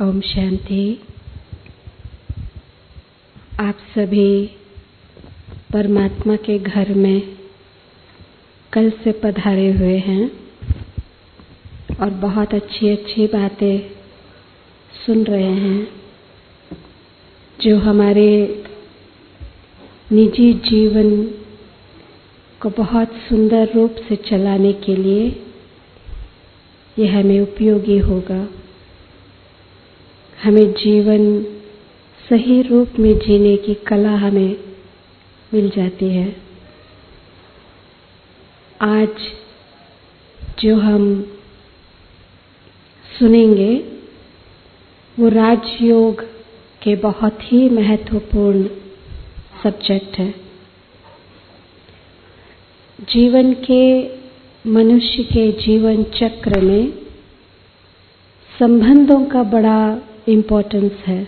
ओम शांति। आप सभी परमात्मा के घर में कल से पधारे हुए हैं और बहुत अच्छी अच्छी बातें सुन रहे हैं जो हमारे निजी जीवन को बहुत सुंदर रूप से चलाने के लिए यह हमें उपयोगी होगा। हमें जीवन सही रूप में जीने की कला हमें मिल जाती है। आज जो हम सुनेंगे वो राजयोग के बहुत ही महत्वपूर्ण सब्जेक्ट है। जीवन के मनुष्य के जीवन चक्र में संबंधों का बड़ा इम्पोर्टेंस है।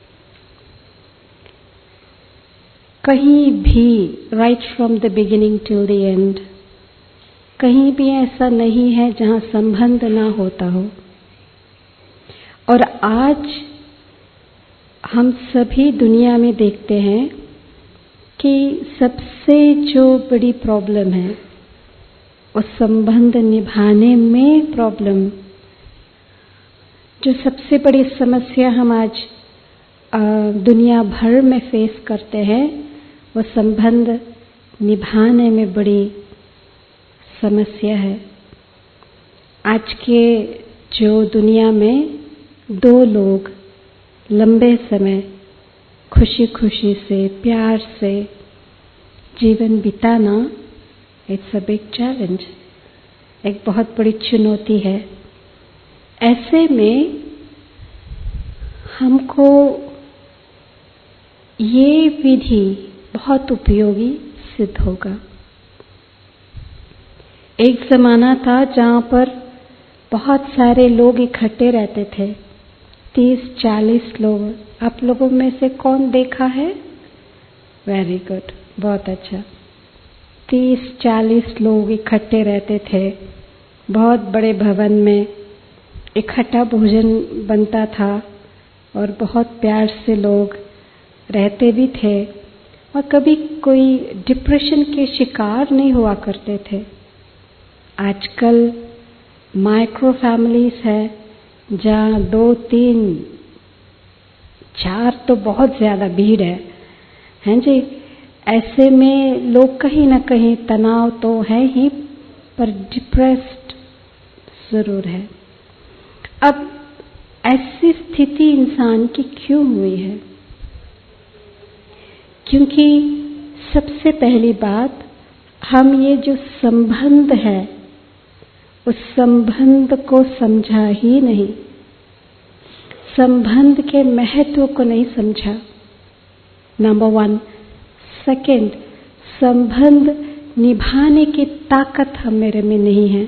कहीं भी right from the beginning till the end कहीं भी ऐसा नहीं है जहां संबंध ना होता हो। और आज हम सभी दुनिया में देखते हैं कि सबसे जो बड़ी प्रॉब्लम है वो संबंध निभाने में प्रॉब्लम। जो सबसे बड़ी समस्या हम आज दुनिया भर में फेस करते हैं वो संबंध निभाने में बड़ी समस्या है। आज के जो दुनिया में दो लोग लंबे समय खुशी खुशी से प्यार से जीवन बिताना इट्स अ बिग चैलेंज, एक बहुत बड़ी चुनौती है। ऐसे में हमको ये विधि बहुत उपयोगी सिद्ध होगा। एक ज़माना था जहाँ पर बहुत सारे लोग इकट्ठे रहते थे, 30-40 लोग। आप लोगों में से कौन देखा है? वेरी गुड, बहुत अच्छा। 30-40 लोग इकट्ठे रहते थे, बहुत बड़े भवन में इकट्ठा भोजन बनता था और बहुत प्यार से लोग रहते भी थे और कभी कोई डिप्रेशन के शिकार नहीं हुआ करते थे। आजकल माइक्रो फैमिलीज है जहाँ 2-3-4 तो बहुत ज़्यादा भीड़ है जी। ऐसे में लोग कहीं ना कहीं तनाव तो है ही पर डिप्रेस्ड ज़रूर है। अब ऐसी स्थिति इंसान की क्यों हुई है? क्योंकि सबसे पहली बात, हम ये जो संबंध है उस संबंध को समझा ही नहीं, संबंध के महत्व को नहीं समझा, नंबर 1। सेकंड, संबंध निभाने की ताकत हम मेरे में नहीं है,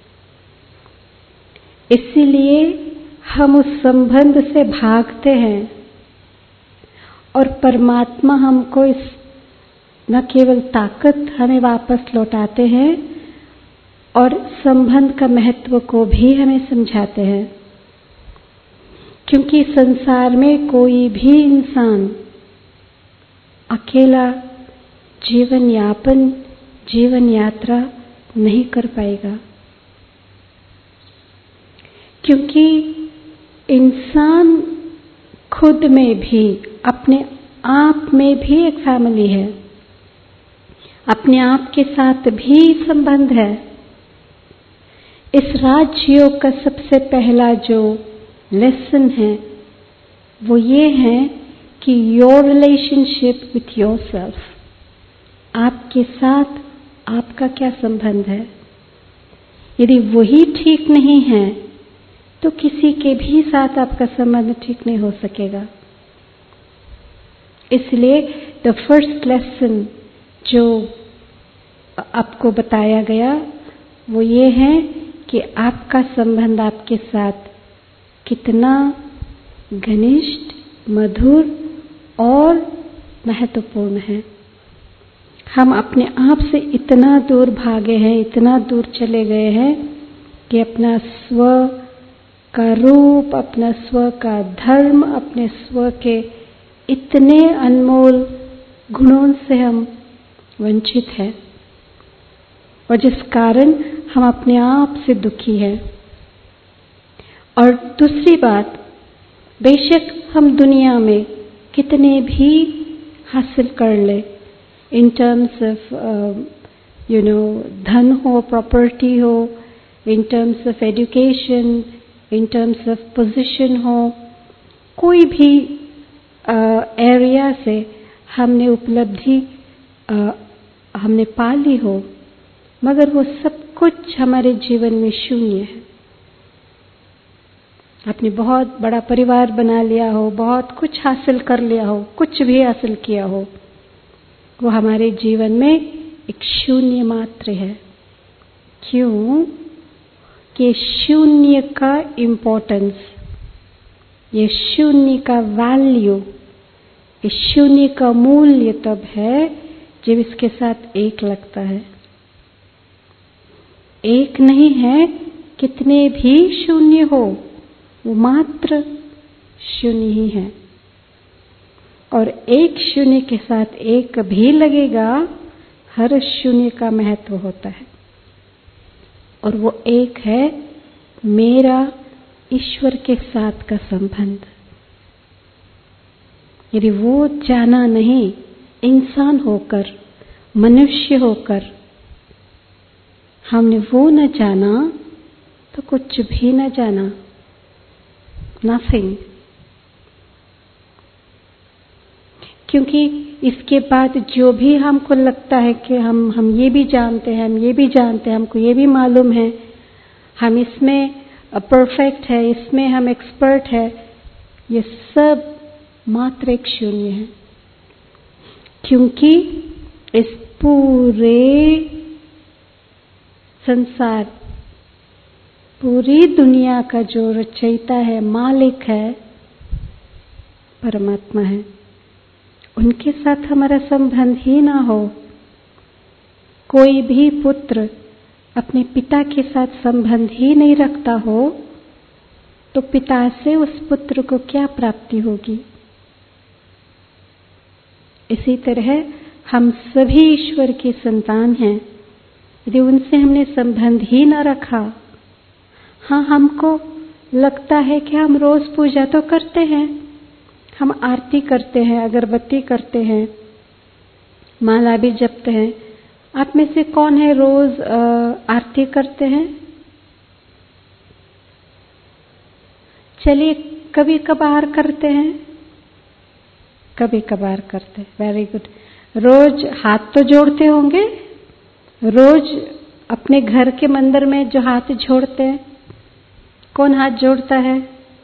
इसीलिए हम उस संबंध से भागते हैं। और परमात्मा हमको इस न केवल ताकत हमें वापस लौटाते हैं और संबंध का महत्व को भी हमें समझाते हैं। क्योंकि संसार में कोई भी इंसान अकेला जीवन यात्रा नहीं कर पाएगा। क्योंकि इंसान खुद में भी, अपने आप में भी एक फैमिली है, अपने आप के साथ भी संबंध है। इस राजयोग का सबसे पहला जो लेसन है वो ये है कि योर रिलेशनशिप विथ योरसेल्फ, आपके साथ आपका क्या संबंध है। यदि वही ठीक नहीं है तो किसी के भी साथ आपका संबंध ठीक नहीं हो सकेगा। इसलिए द फर्स्ट लेसन जो आपको बताया गया वो ये है कि आपका संबंध आपके साथ कितना घनिष्ठ, मधुर और महत्वपूर्ण है। हम अपने आप से इतना दूर भागे हैं, इतना दूर चले गए हैं कि अपना स्व का रूप, अपना स्व का धर्म, अपने स्व के इतने अनमोल गुणों से हम वंचित हैं और जिस कारण हम अपने आप से दुखी हैं। और दूसरी बात, बेशक हम दुनिया में कितने भी हासिल कर ले, इन टर्म्स ऑफ धन हो, प्रॉपर्टी हो, in terms of education, in terms of position हो, कोई भी एरिया से हमने उपलब्धि हमने पा ली हो, मगर वो सब कुछ हमारे जीवन में शून्य है। आपने बहुत बड़ा परिवार बना लिया हो, बहुत कुछ हासिल कर लिया हो, कुछ भी हासिल किया हो, वो हमारे जीवन में एक शून्य मात्र है। क्यों? कि शून्य का इम्पोर्टेंस, ये शून्य का वैल्यू, इस शून्य का मूल्य तब है जब इसके साथ एक लगता है। एक नहीं है, कितने भी शून्य हो, वो मात्र शून्य ही है। और एक शून्य के साथ एक भी लगेगा, हर शून्य का महत्व होता है। और वो एक है मेरा ईश्वर के साथ का संबंध। यदि वो जाना नहीं, इंसान होकर, मनुष्य होकर हमने वो न जाना, तो कुछ भी न जाना, नथिंग। क्योंकि इसके बाद जो भी हमको लगता है कि हम ये भी जानते हैं, हम ये भी जानते हैं, हमको ये भी मालूम है, हम इसमें परफेक्ट है, इसमें हम एक्सपर्ट है, ये सब मात्र एक शून्य है। क्योंकि इस पूरे संसार, पूरी दुनिया का जो रचयिता है, मालिक है, परमात्मा है। उनके साथ हमारा संबंध ही ना हो, कोई भी पुत्र अपने पिता के साथ संबंध ही नहीं रखता हो, तो पिता से उस पुत्र को क्या प्राप्ति होगी? इसी तरह हम सभी ईश्वर की संतान हैं। यदि उनसे हमने संबंध ही न रखा, हाँ, हमको लगता है कि हम रोज पूजा तो करते हैं, हम आरती करते हैं, अगरबत्ती करते हैं, माला भी जपते हैं। आप में से कौन है रोज आरती करते हैं? चलिए, कभी कभार करते हैं, कभी कभार करते हैं, वेरी गुड। रोज हाथ तो जोड़ते होंगे, रोज अपने घर के मंदिर में जो हाथ जोड़ते हैं, कौन हाथ जोड़ता है?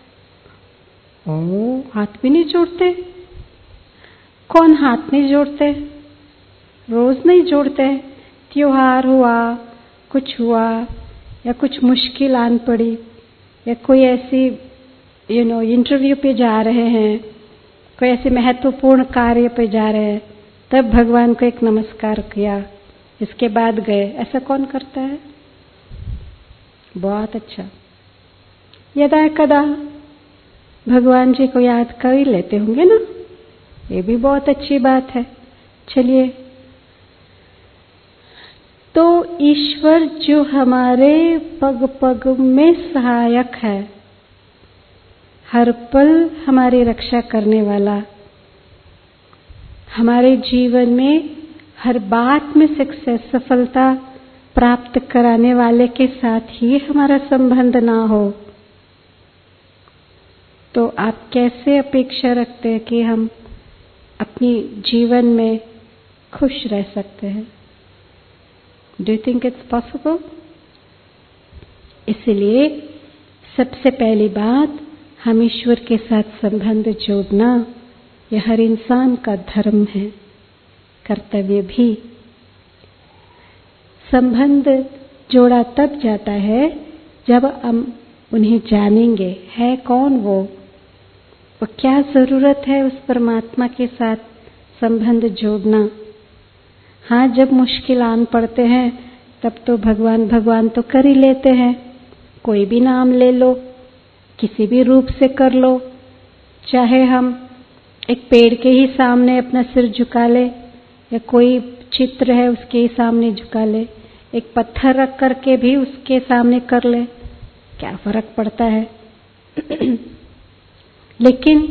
ओ, हाथ भी नहीं जोड़ते। कौन हाथ नहीं जोड़ते? रोज नहीं जोड़ते। त्योहार हुआ, कुछ हुआ, या कुछ मुश्किल आन पड़ी, या कोई ऐसी इंटरव्यू पे जा रहे हैं, कोई ऐसे महत्वपूर्ण कार्य पे जा रहे हैं, तब भगवान को एक नमस्कार किया, इसके बाद गए। ऐसा कौन करता है? बहुत अच्छा। यदा कदा भगवान जी को याद कर ही लेते होंगे ना, ये भी बहुत अच्छी बात है। चलिए, तो ईश्वर जो हमारे पग पग में सहायक है, हर पल हमारी रक्षा करने वाला, हमारे जीवन में हर बात में सक्सेस, सफलता प्राप्त कराने वाले के साथ ही हमारा संबंध ना हो, तो आप कैसे अपेक्षा रखते हैं कि हम अपनी जीवन में खुश रह सकते हैं? Do you think it's possible? इसलिए सबसे पहली बात, हम ईश्वर के साथ संबंध जोड़ना यह हर इंसान का धर्म है, कर्तव्य भी। संबंध जोड़ा तब जाता है जब हम उन्हें जानेंगे, है कौन वो, और क्या जरूरत है उस परमात्मा के साथ संबंध जोड़ना। हाँ, जब मुश्किल आन पड़ते हैं तब तो भगवान भगवान तो कर ही लेते हैं, कोई भी नाम ले लो, किसी भी रूप से कर लो, चाहे हम एक पेड़ के ही सामने अपना सिर झुका ले, या कोई चित्र है उसके ही सामने झुका ले, एक पत्थर रख करके भी उसके सामने कर ले, क्या फर्क पड़ता है। लेकिन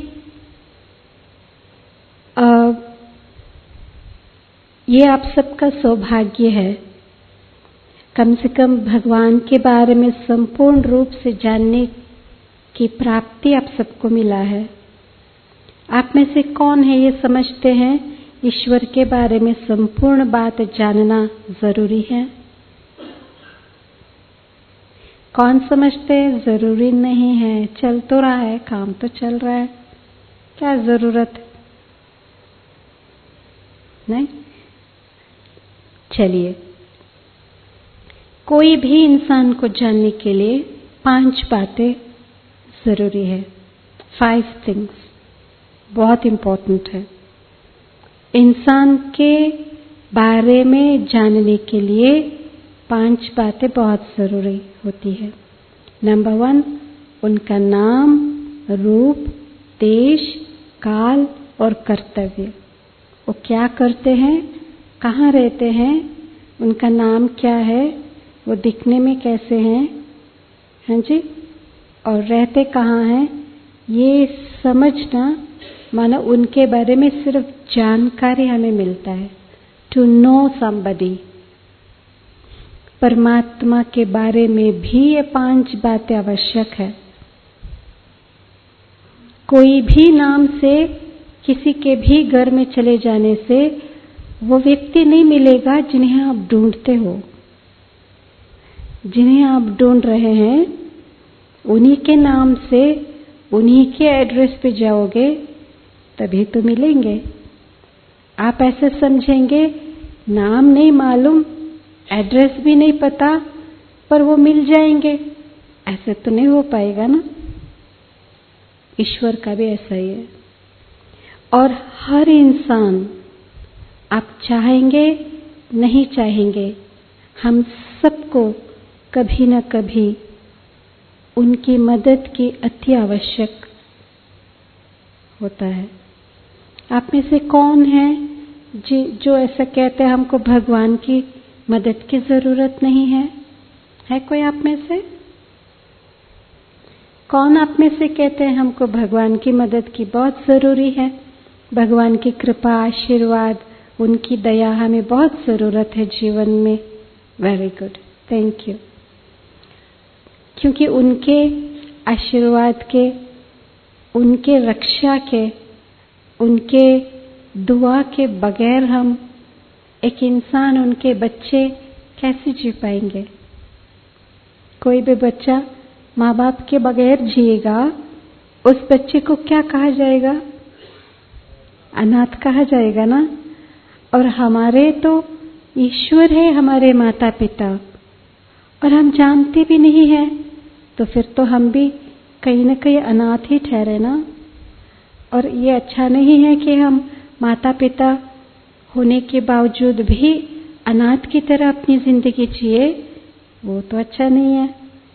ये आप सबका सौभाग्य है, कम से कम भगवान के बारे में संपूर्ण रूप से जानने की प्राप्ति आप सबको मिला है। आप में से कौन है ये समझते हैं ईश्वर के बारे में संपूर्ण बात जानना जरूरी है? कौन समझते हैं जरूरी नहीं है, चल तो रहा है, काम तो चल रहा है, क्या जरूरत? नहीं। चलिए, कोई भी इंसान को जानने के लिए 5 बातें जरूरी है। 5 थिंग्स बहुत इंपॉर्टेंट है। इंसान के बारे में जानने के लिए 5 बातें बहुत जरूरी होती है। नंबर 1, उनका नाम, रूप, देश, काल और कर्तव्य। वो क्या करते हैं, कहाँ रहते हैं, उनका नाम क्या है, वो दिखने में कैसे हैं, हाँ जी, और रहते कहाँ हैं, ये समझना, मानो उनके बारे में सिर्फ जानकारी हमें मिलता है। To know somebody. परमात्मा के बारे में भी ये 5 बातें आवश्यक है। कोई भी नाम से किसी के भी घर में चले जाने से वो व्यक्ति नहीं मिलेगा जिन्हें आप ढूंढते हो। जिन्हें आप ढूंढ रहे हैं उन्हीं के नाम से, उन्हीं के एड्रेस पे जाओगे तभी तो मिलेंगे। आप ऐसे समझेंगे नाम नहीं मालूम, एड्रेस भी नहीं पता, पर वो मिल जाएंगे, ऐसे तो नहीं हो पाएगा ना। ईश्वर का भी ऐसा ही है। और हर इंसान, आप चाहेंगे नहीं चाहेंगे, हम सबको कभी न कभी उनकी मदद की अति आवश्यक होता है। आप में से कौन है जो ऐसा कहते हैं हमको भगवान की मदद की जरूरत नहीं है? है कोई आप में से? कौन आप में से कहते हैं हमको भगवान की मदद की बहुत जरूरी है, भगवान की कृपा, आशीर्वाद, उनकी दया हमें बहुत जरूरत है जीवन में? Very good, thank you. क्योंकि उनके आशीर्वाद के, उनके रक्षा के, उनके दुआ के बगैर हम, एक इंसान, उनके बच्चे कैसे जी पाएंगे? कोई भी बच्चा माँ बाप के बगैर जिएगा, उस बच्चे को क्या कहा जाएगा? अनाथ कहा जाएगा ना। और हमारे तो ईश्वर है हमारे माता पिता, और हम जानते भी नहीं हैं, तो फिर तो हम भी कहीं न कहीं अनाथ ही ठहरे ना। और ये अच्छा नहीं है कि हम माता पिता होने के बावजूद भी अनाथ की तरह अपनी जिंदगी जिए, वो तो अच्छा नहीं है।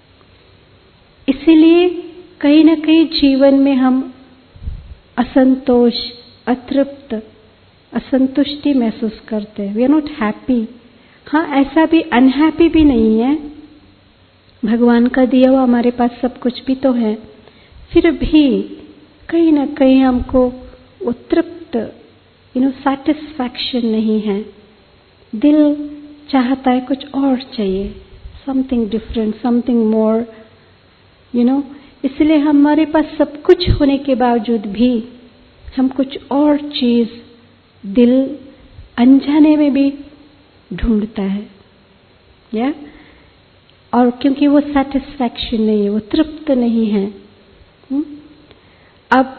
इसीलिए कहीं न कहीं जीवन में हम असंतोष, अतृप्त, असंतुष्टि महसूस करते हैं। We are not happy. हाँ, ऐसा भी अनहैप्पी भी नहीं है, भगवान का दिया हुआ हमारे पास सब कुछ भी तो है, फिर भी कहीं ना कहीं हमको तृप्त, सैटिस्फैक्शन नहीं है। दिल चाहता है कुछ और चाहिए, समथिंग डिफरेंट, समथिंग मोर, इसलिए हमारे पास सब कुछ होने के बावजूद भी हम कुछ और चीज दिल अनजाने में भी ढूंढता है, या और क्योंकि वो सैटिस्फैक्शन नहीं है, वो तृप्त नहीं है। अब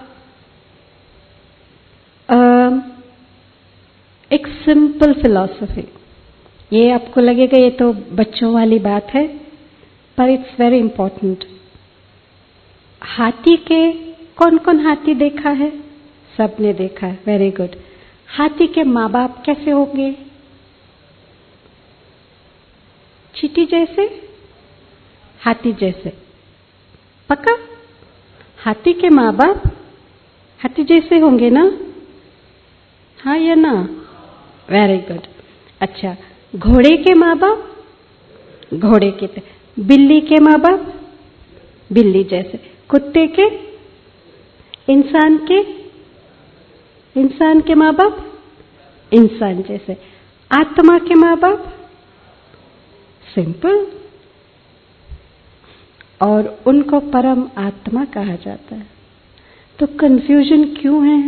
एक सिंपल फिलॉसफी, ये आपको लगेगा ये तो बच्चों वाली बात है, पर इट्स वेरी इंपॉर्टेंट। हाथी के, कौन कौन हाथी देखा है? सबने देखा है, वेरी गुड। हाथी के माँ बाप कैसे होंगे? चींटी जैसे, हाथी जैसे, पक्का? हाथी के माँ बाप हाथी जैसे होंगे ना? हाँ या ना? Very good. अच्छा, घोड़े के माँ बाप घोड़े के, बिल्ली के माँ बाप बिल्ली जैसे, कुत्ते के, इंसान के माँ बाप इंसान जैसे, आत्मा के माँ बाप सिंपल, और उनको परम आत्मा कहा जाता है। तो कंफ्यूजन क्यों है?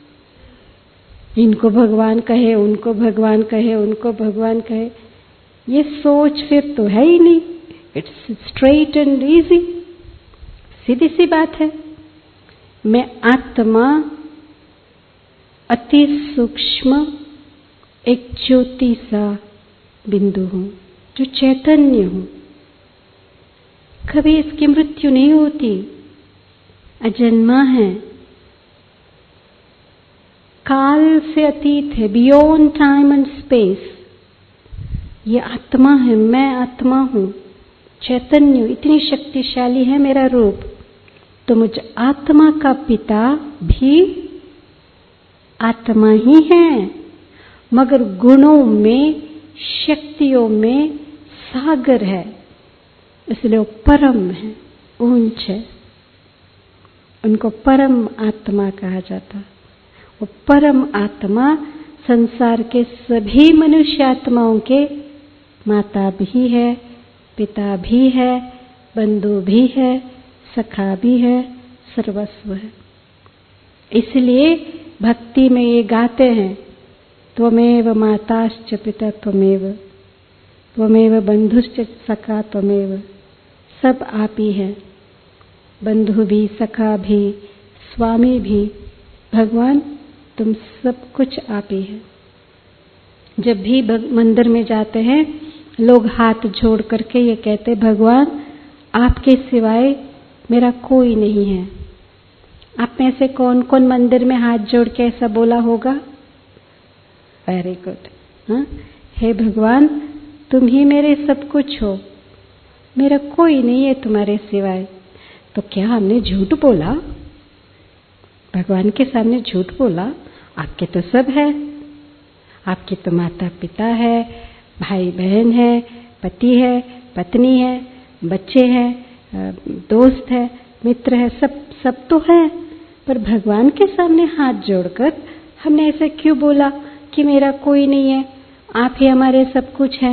इनको भगवान कहे, उनको भगवान कहे, उनको भगवान कहे, ये सोच फिर तो है ही नहीं। इट्स स्ट्रेट एंड इजी, सीधी सी बात है। मैं आत्मा अति सूक्ष्म एक ज्योति सा बिंदु हूं, जो चैतन्य हूं। कभी इसकी मृत्यु नहीं होती, अजन्मा है, काल से अतीत है, बियॉन्ड टाइम एंड स्पेस। ये आत्मा है, मैं आत्मा हूं, चैतन्य, इतनी शक्तिशाली है मेरा रूप। तो मुझ आत्मा का पिता भी आत्मा ही है, मगर गुणों में, शक्तियों में सागर है, इसलिए वो परम है, ऊंच है। उनको परम आत्मा कहा जाता। वो परम आत्मा संसार के सभी मनुष्य आत्माओं के माता भी है, पिता भी है, बंधु भी है, सखा भी है, सर्वस्व है। इसलिए भक्ति में ये गाते हैं, त्वमेव माताश्च पिता त्वमेव, त्वमेव बंधुश्च सखा त्वमेव। सब आप ही हैं, बंधु भी, सखा भी, स्वामी भी, भगवान तुम सब कुछ आप ही है। जब भी मंदिर में जाते हैं, लोग हाथ जोड़ करके ये कहते, भगवान आपके सिवाय मेरा कोई नहीं है। आप में से कौन कौन मंदिर में हाथ जोड़ के ऐसा बोला होगा? Very good. हाँ, हे भगवान तुम ही मेरे सब कुछ हो, मेरा कोई नहीं है तुम्हारे सिवाय। तो क्या हमने झूठ बोला? भगवान के सामने झूठ बोला? आपके तो सब है, आपके तो माता पिता है, भाई बहन है, पति है, पत्नी है, बच्चे हैं, दोस्त है, मित्र है, सब तो है। पर भगवान के सामने हाथ जोड़कर हमने ऐसा क्यों बोला कि मेरा कोई नहीं है, आप ही हमारे सब कुछ है?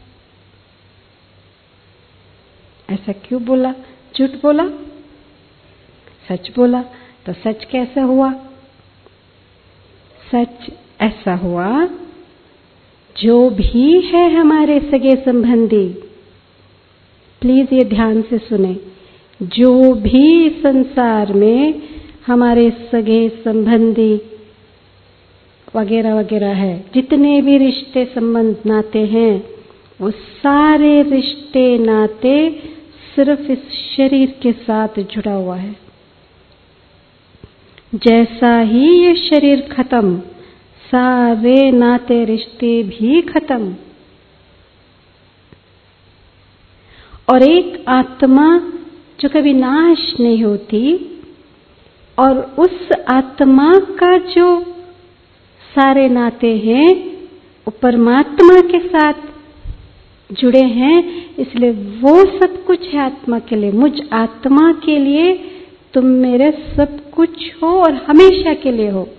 ऐसा क्यों बोला? झूठ बोला? सच बोला? तो सच कैसा हुआ? सच ऐसा हुआ, जो भी है हमारे सगे संबंधी, प्लीज ये ध्यान से सुने, जो भी संसार में हमारे सगे संबंधी वगैरह वगैरह है, जितने भी रिश्ते संबंध नाते हैं, वो सारे रिश्ते नाते सिर्फ इस शरीर के साथ जुड़ा हुआ है। जैसा ही ये शरीर खत्म, सारे नाते रिश्ते भी खत्म। और एक आत्मा जो कभी नाश नहीं होती, और उस आत्मा का जो सारे नाते हैं वो परमात्मा के साथ जुड़े हैं, इसलिए वो सब कुछ है आत्मा के लिए। मुझ आत्मा के लिए तुम मेरे सब कुछ हो और हमेशा के लिए हो।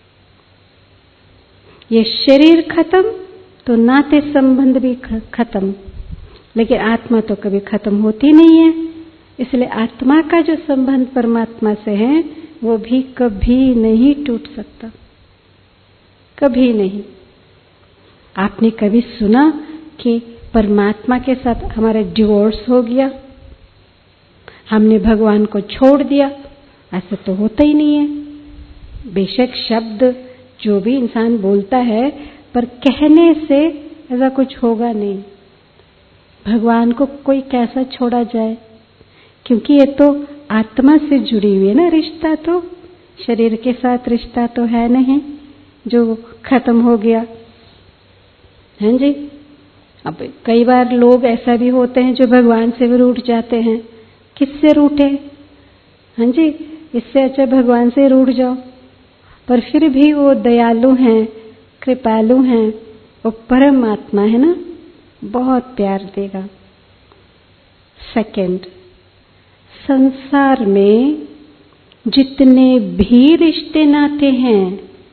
ये शरीर खत्म तो नाते संबंध भी खत्म, लेकिन आत्मा तो कभी खत्म होती नहीं है। इसलिए आत्मा का जो संबंध परमात्मा से है वो भी कभी नहीं टूट सकता, कभी नहीं। आपने कभी सुना कि परमात्मा के साथ हमारा डिवोर्स हो गया, हमने भगवान को छोड़ दिया? ऐसा तो होता ही नहीं है। बेशक शब्द जो भी इंसान बोलता है, पर कहने से ऐसा कुछ होगा नहीं। भगवान को कोई कैसा छोड़ा जाए, क्योंकि ये तो आत्मा से जुड़ी हुई है ना रिश्ता, तो शरीर के साथ रिश्ता तो है नहीं जो खत्म हो गया, हैं जी। अब कई बार लोग ऐसा भी होते हैं जो भगवान से भी रूठ जाते हैं। किससे रूठे? हाँ जी, इससे अच्छा भगवान से रूठ जाओ। पर फिर भी वो दयालु हैं, कृपालु हैं, वो परमात्मा है ना, बहुत प्यार देगा। सेकंड, संसार में जितने भी रिश्ते नाते हैं,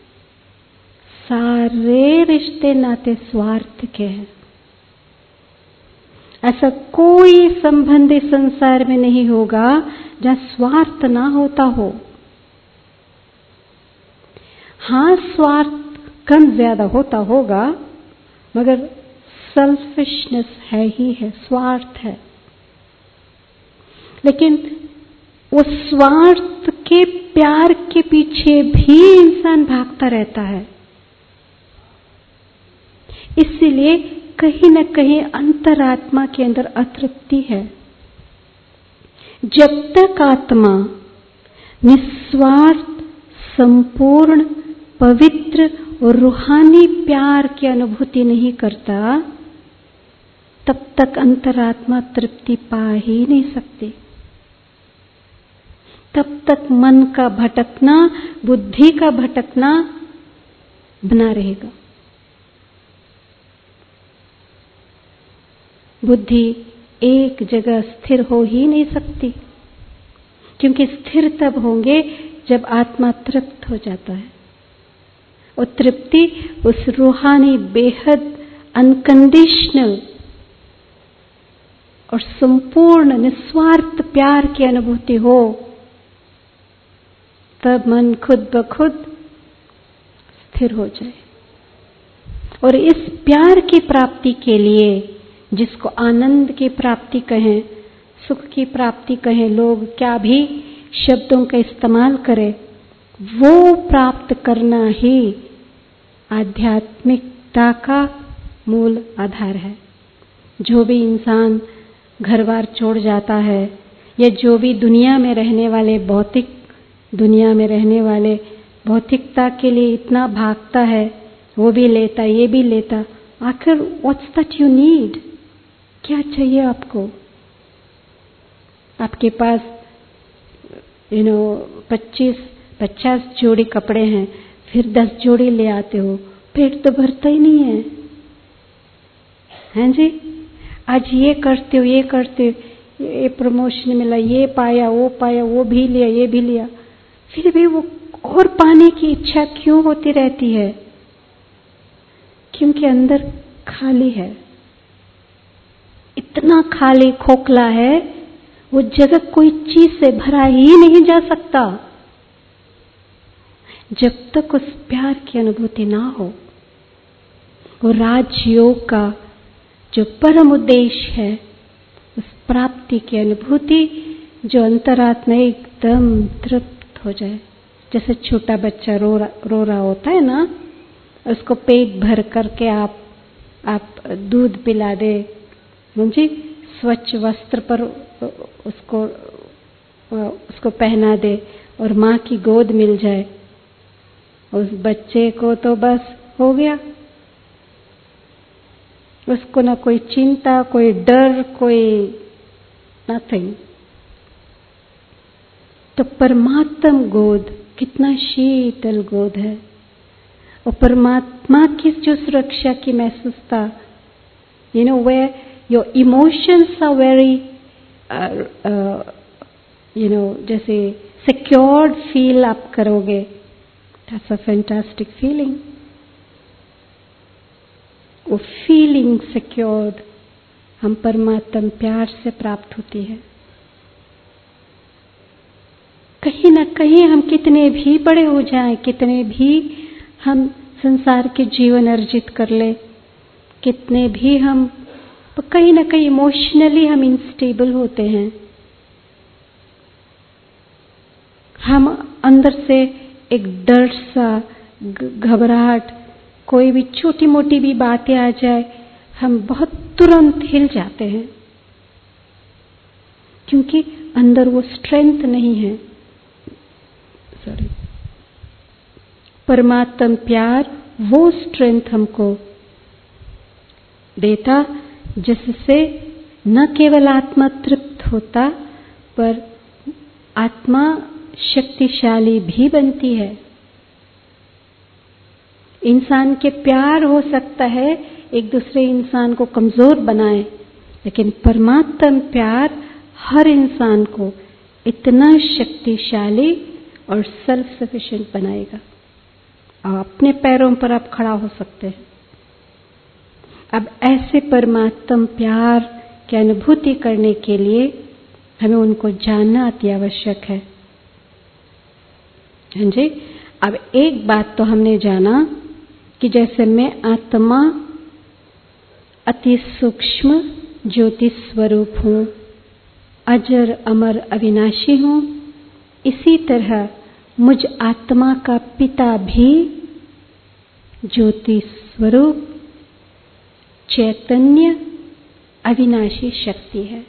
सारे रिश्ते नाते स्वार्थ के हैं। ऐसा कोई संबंध इस संसार में नहीं होगा जहां स्वार्थ ना होता हो। हाँ, स्वार्थ कम ज्यादा होता होगा, मगर सेल्फिशनेस है ही है, स्वार्थ है। लेकिन उस स्वार्थ के प्यार के पीछे भी इंसान भागता रहता है। इसीलिए कहीं न कहीं अंतरात्मा के अंदर अतृप्ति है। जब तक आत्मा निस्वार्थ, संपूर्ण, पवित्र और रूहानी प्यार की अनुभूति नहीं करता, तब तक अंतरात्मा तृप्ति पा ही नहीं सकती। तब तक मन का भटकना, बुद्धि का भटकना बना रहेगा। बुद्धि एक जगह स्थिर हो ही नहीं सकती, क्योंकि स्थिर तब होंगे जब आत्मा तृप्त हो जाता है। और तृप्ति उस रूहानी बेहद अनकंडीशनल और संपूर्ण निस्वार्थ प्यार की अनुभूति हो, तब मन खुद ब खुद स्थिर हो जाए। और इस प्यार की प्राप्ति के लिए, जिसको आनंद की प्राप्ति कहें, सुख की प्राप्ति कहें, लोग क्या भी शब्दों का इस्तेमाल करें, वो प्राप्त करना ही आध्यात्मिकता का मूल आधार है। जो भी इंसान घर बार छोड़ जाता है, या जो भी दुनिया में रहने वाले, भौतिक दुनिया में रहने वाले भौतिकता के लिए इतना भागता है, वो भी लेता, ये भी लेता, आखिर व्हाट्स दैट यू नीड? क्या चाहिए आपको? आपके पास 25-50 जोड़ी कपड़े हैं, फिर 10 जोड़ी ले आते हो, पेट तो भरता ही नहीं है। हैं जी? आज ये करते हो, ये करते हो, ये प्रमोशन मिला, ये पाया, वो भी लिया, ये भी लिया, फिर भी वो और पाने की इच्छा क्यों होती रहती है? क्योंकि अंदर खाली है, इतना खाली खोखला है, वो जगत कोई चीज से भरा ही नहीं जा सकता जब तक उस प्यार की अनुभूति ना हो। वो राजयोग का जो परम उद्देश्य है, उस प्राप्ति की अनुभूति, जो अंतरात्मा एकदम तृप्त हो जाए। जैसे छोटा बच्चा रो रहा होता है ना, उसको पेट भर करके आप दूध पिला दे, मुझे स्वच्छ वस्त्र पर उसको पहना दे और माँ की गोद मिल जाए, उस बच्चे को तो बस हो गया। उसको ना कोई चिंता, कोई डर, कोई नथिंग। तो परमात्म गोद कितना शीतल गोद है, और परमात्मा की जो सुरक्षा की महसूसता, where your emotions are very जैसे secured feel आप करोगे, that's a fantastic feeling। वो फीलिंग सिक्योर्ड हम परमात्म प्यार से प्राप्त होती है। कहीं ना कहीं हम कितने भी बड़े हो जाएं, कितने भी हम संसार के जीवन अर्जित कर ले, कितने भी हम, तो कहीं ना कहीं इमोशनली हम इनस्टेबल होते हैं। हम अंदर से एक डर सा, घबराहट, कोई भी छोटी मोटी भी बातें आ जाए, हम बहुत तुरंत हिल जाते हैं, क्योंकि अंदर वो स्ट्रेंथ नहीं है। परमात्म प्यार वो स्ट्रेंथ हमको देता, जिससे न केवल आत्मा तृप्त होता, पर आत्मा शक्तिशाली भी बनती है। इंसान के प्यार हो सकता है एक दूसरे इंसान को कमजोर बनाए, लेकिन परमात्मा प्यार हर इंसान को इतना शक्तिशाली और सेल्फ सफिशिएंट बनाएगा। अपने पैरों पर आप खड़ा हो सकते हैं। अब ऐसे परमात्मा प्यार की अनुभूति करने के लिए हमें उनको जानना अति आवश्यक है। हाँ जी। अब एक बात तो हमने जाना कि जैसे मैं आत्मा अति सूक्ष्म ज्योति स्वरूप हूँ, अजर अमर अविनाशी हूँ, इसी तरह मुझ आत्मा का पिता भी ज्योति स्वरूप चैतन्य अविनाशी शक्ति है।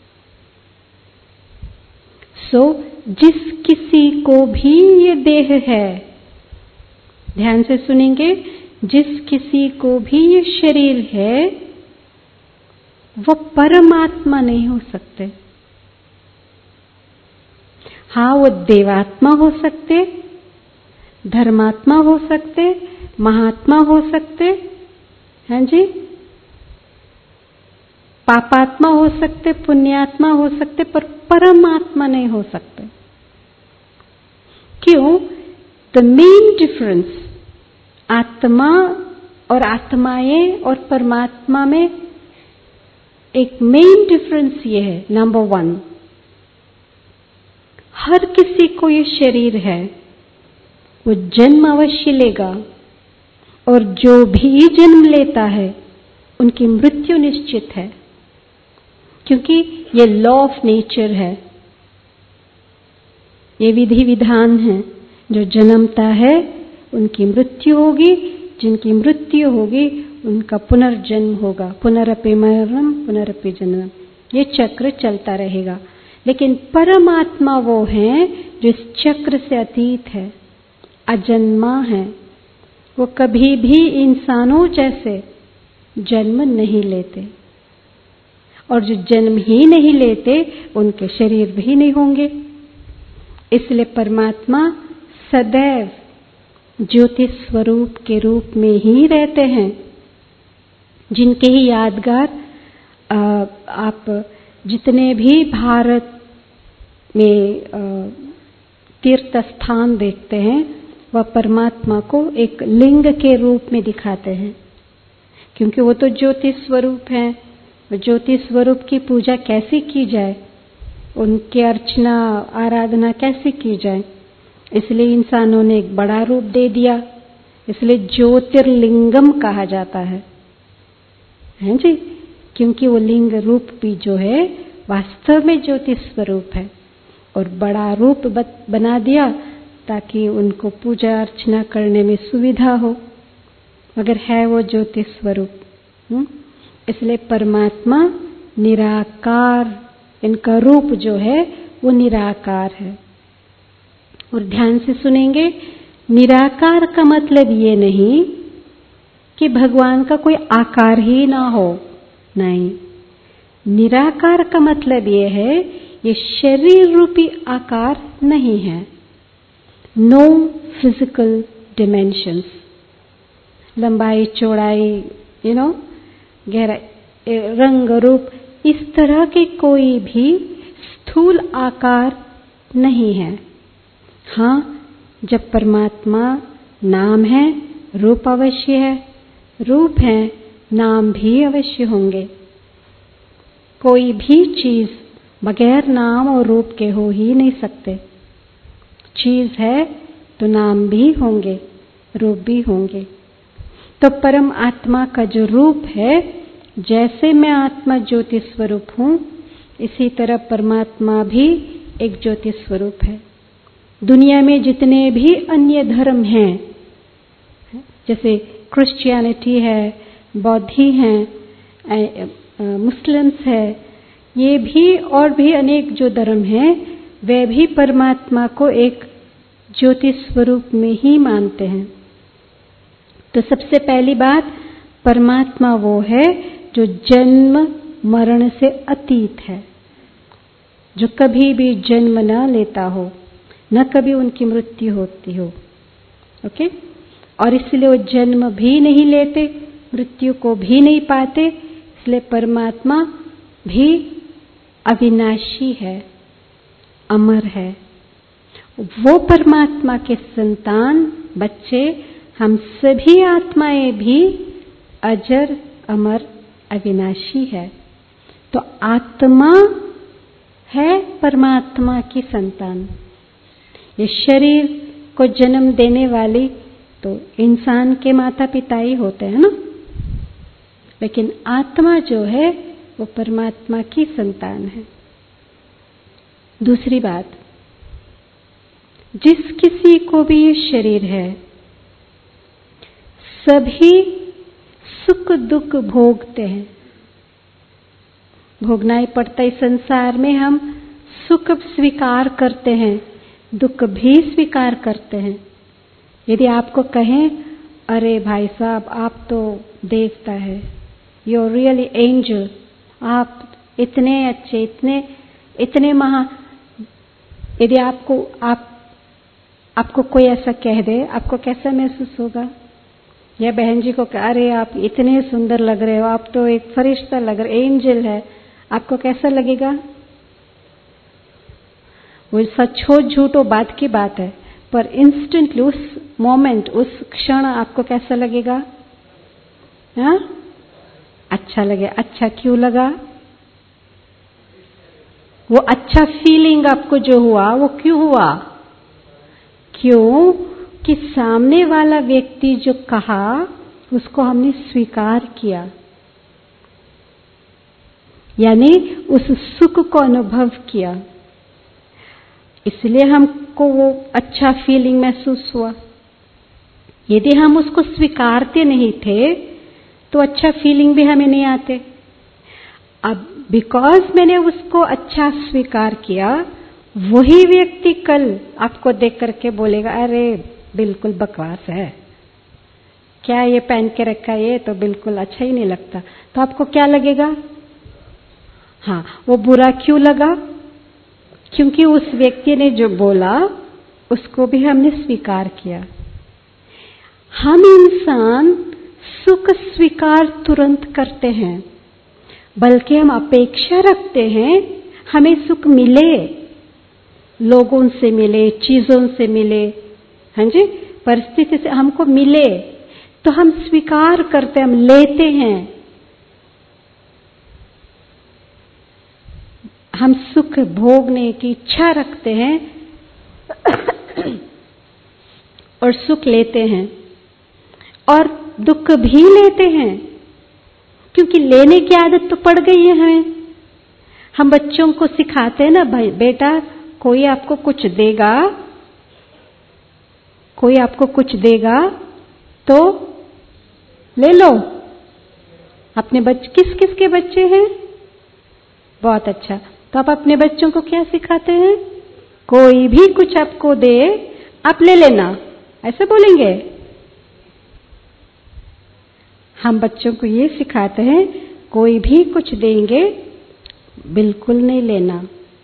जिस किसी को भी ये देह है, ध्यान से सुनेंगे, जिस किसी को भी ये शरीर है वो परमात्मा नहीं हो सकते। हाँ, वो देवात्मा हो सकते, धर्मात्मा हो सकते, महात्मा हो सकते, हैं जी, पापात्मा हो सकते, पुण्यात्मा हो सकते, पर परमात्मा नहीं हो सकते। क्यों? द मेन डिफरेंस आत्मा और आत्माएं और परमात्मा में एक मेन डिफरेंस ये है, नंबर 1, हर किसी को ये शरीर है, वो जन्म अवश्य लेगा, और जो भी जन्म लेता है उनकी मृत्यु निश्चित है, क्योंकि ये लॉ ऑफ नेचर है, ये विधि विधान है। जो जन्मता है उनकी मृत्यु होगी, जिनकी मृत्यु होगी उनका पुनर्जन्म होगा। पुनरपि मरणम पुनरपि जन्मम, ये चक्र चलता रहेगा। लेकिन परमात्मा वो है जो इस चक्र से अतीत है, अजन्मा है। वो कभी भी इंसानों जैसे जन्म नहीं लेते, और जो जन्म ही नहीं लेते उनके शरीर भी नहीं होंगे। इसलिए परमात्मा सदैव ज्योति स्वरूप के रूप में ही रहते हैं। जिनके ही यादगार आप जितने भी भारत में तीर्थ स्थान देखते हैं, वह परमात्मा को एक लिंग के रूप में दिखाते हैं, क्योंकि वो तो ज्योति स्वरूप है। ज्योति स्वरूप की पूजा कैसे की जाए, उनकी अर्चना आराधना कैसे की जाए, इसलिए इंसानों ने एक बड़ा रूप दे दिया, इसलिए ज्योतिर्लिंगम कहा जाता है जी, क्योंकि वो लिंग रूप भी जो है वास्तव में ज्योति स्वरूप है, और बड़ा रूप बना दिया ताकि उनको पूजा अर्चना करने में सुविधा हो, मगर है वो ज्योति स्वरूप। इसलिए परमात्मा निराकार, इनका रूप जो है वो निराकार है। और ध्यान से सुनेंगे, निराकार का मतलब ये नहीं कि भगवान का कोई आकार ही ना हो, नहीं। निराकार का मतलब ये है ये शरीर रूपी आकार नहीं है। नो फिजिकल डिमेंशंस, लंबाई चौड़ाई, गहराई, रंग रूप, इस तरह के कोई भी स्थूल आकार नहीं है। हाँ, जब परमात्मा नाम है, रूप अवश्य है, रूप है, नाम भी अवश्य होंगे। कोई भी चीज बगैर नाम और रूप के हो ही नहीं सकते। चीज है तो नाम भी होंगे, रूप भी होंगे। तो परम आत्मा का जो रूप है, जैसे मैं आत्मा ज्योति स्वरूप हूं, इसी तरह परमात्मा भी एक ज्योति स्वरूप है। दुनिया में जितने भी अन्य धर्म हैं, जैसे क्रिश्चियनिटी है, बौद्धि हैं, मुस्लिम्स है, ये भी और भी अनेक जो धर्म हैं, वे भी परमात्मा को एक ज्योति स्वरूप में ही मानते हैं। तो सबसे पहली बात, परमात्मा वो है जो जन्म मरण से अतीत है। जो कभी भी जन्म न लेता हो, न कभी उनकी मृत्यु होती हो। ओके? और इसलिए वो जन्म भी नहीं लेते, मृत्यु को भी नहीं पाते, इसलिए परमात्मा भी अविनाशी है, अमर है। वो परमात्मा के संतान, बच्चे, हम सभी आत्माएं भी अजर, अमर, अविनाशी है। तो आत्मा है परमात्मा की संतान। ये शरीर को जन्म देने वाली तो इंसान के माता पिता ही होते हैं ना, लेकिन आत्मा जो है वो परमात्मा की संतान है। दूसरी बात, जिस किसी को भी ये शरीर है, सभी सुख दुख भोगते हैं, भोगना ही पड़ता है। संसार में हम सुख स्वीकार करते हैं, दुख भी स्वीकार करते हैं। यदि आपको कहें, अरे भाई साहब आप तो देवता है, यू आर रियली एंजल, आप इतने अच्छे, इतने महा, यदि आपको कोई ऐसा कह दे, आपको कैसा महसूस होगा? या बहन जी को कह, अरे आप इतने सुंदर लग रहे हो, आप तो एक फरिश्ता लग रहे, एंजल है, आपको कैसा लगेगा? वो सच हो झूठ हो बात की बात है, पर इंस्टेंटली उस मोमेंट, उस क्षण आपको कैसा लगेगा? हाँ, अच्छा लगे। अच्छा क्यों लगा? वो अच्छा फीलिंग आपको जो हुआ वो क्यों हुआ? क्यों कि सामने वाला व्यक्ति जो कहा उसको हमने स्वीकार किया, यानी उस सुख को अनुभव किया, इसलिए हमको वो अच्छा फीलिंग महसूस हुआ। यदि हम उसको स्वीकारते नहीं थे तो अच्छा फीलिंग भी हमें नहीं आते। अब बिकॉज मैंने उसको अच्छा स्वीकार किया, वही व्यक्ति कल आपको देख करके बोलेगा, अरे बिल्कुल बकवास है, क्या ये पहन के रखा है, ये तो बिल्कुल अच्छा ही नहीं लगता, तो आपको क्या लगेगा? हाँ, वो बुरा क्यों लगा? क्योंकि उस व्यक्ति ने जो बोला उसको भी हमने स्वीकार किया। हम इंसान सुख स्वीकार तुरंत करते हैं, बल्कि हम अपेक्षा रखते हैं हमें सुख मिले, लोगों से मिले, चीजों से मिले, हाँ जी, परिस्थिति से हमको मिले, तो हम स्वीकार करते, हम लेते हैं। हम सुख भोगने की इच्छा रखते हैं और सुख लेते हैं, और दुख भी लेते हैं, क्योंकि लेने की आदत तो पड़ गई है हमें। हम बच्चों को सिखाते हैं ना, भाई बेटा कोई आपको कुछ देगा, कोई आपको कुछ देगा तो ले लो। अपने किस किस के बच्चे हैं? बहुत अच्छा। तो आप अपने बच्चों को क्या सिखाते हैं? कोई भी कुछ आपको दे आप ले लेना, ऐसे बोलेंगे? हम बच्चों को ये सिखाते हैं कोई भी कुछ देंगे बिल्कुल नहीं लेना,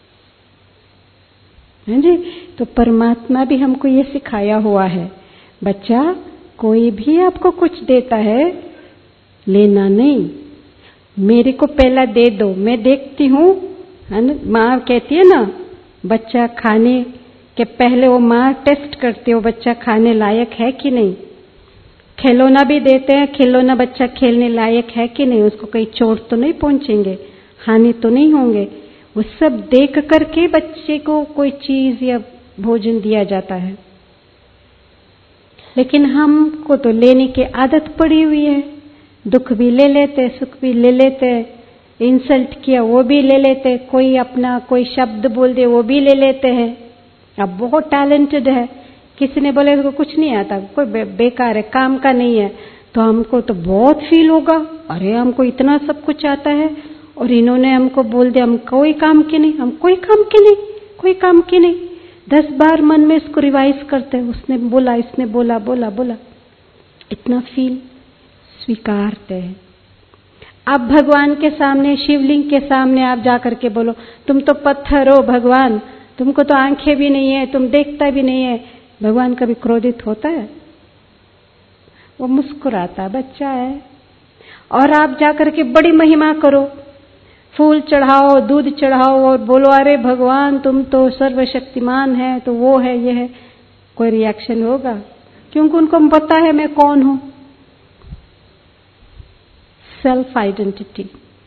है जी। तो परमात्मा भी हमको ये सिखाया हुआ है, बच्चा कोई भी आपको कुछ देता है लेना नहीं, मेरे को पहला दे दो, मैं देखती हूँ, है ना। माँ कहती है ना, बच्चा खाने के पहले वो माँ टेस्ट करती है वो बच्चा खाने लायक है कि नहीं। खिलौना भी देते हैं, खिलौना बच्चा खेलने लायक है कि नहीं, उसको कहीं चोट तो नहीं पहुंचेंगे, हानि तो नहीं होंगे। वो सब देख करके बच्चे को कोई चीज या भोजन दिया जाता है। लेकिन हमको तो लेने की आदत पड़ी हुई है, दुख भी ले लेते, सुख भी ले लेते, इंसल्ट किया वो भी ले लेते, कोई अपना कोई शब्द बोल दे वो भी ले लेते हैं। अब बहुत टैलेंटेड है, किसी ने बोले इसको कुछ नहीं आता, कोई बेकार है, काम का नहीं है, तो हमको तो बहुत फील होगा, अरे हमको इतना सब कुछ आता है और इन्होंने हमको बोल दिया हम कोई काम के नहीं, हम कोई काम के नहीं, कोई काम के नहीं। 10 बार मन में इसको रिवाइज करते हैं, उसने बोला, इसने बोला, बोला बोला, इतना फील स्वीकारते हैं। आप भगवान के सामने, शिवलिंग के सामने आप जाकर के बोलो, तुम तो पत्थर हो भगवान, तुमको तो आंखें भी नहीं है, तुम देखता भी नहीं है। भगवान कभी क्रोधित होता है? वो मुस्कुराता बच्चा है। और आप जाकर के बड़ी महिमा करो, फूल चढ़ाओ, दूध चढ़ाओ और बोलो, अरे भगवान तुम तो सर्वशक्तिमान है, तो वो है, ये है। कोई रिएक्शन होगा? क्योंकि उनको पता है मैं कौन हूं। Self identity.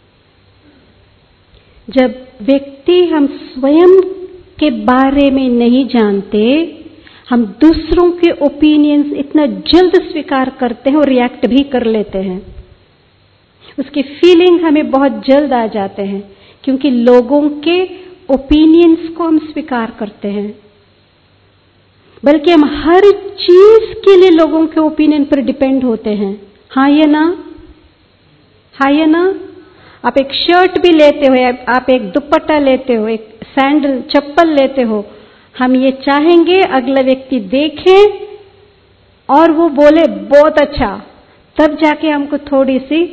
जब व्यक्ति हम स्वयं के बारे में नहीं जानते, हम दूसरों के ओपिनियंस इतना जल्द स्वीकार करते हैं और रिएक्ट भी कर लेते हैं। उसकी फीलिंग हमें बहुत जल्द आ जाते हैं, क्योंकि लोगों के ओपिनियंस को हम स्वीकार करते हैं। बल्कि हम हर चीज के लिए लोगों के ओपिनियन पर डिपेंड होते हैं। हाँ या ना? हाँ या ना? आप एक शर्ट भी लेते हो, आप एक दुपट्टा लेते हो, एक सैंडल चप्पल लेते हो, हम ये चाहेंगे अगला व्यक्ति देखे और वो बोले बहुत अच्छा, तब जाके हमको थोड़ी सी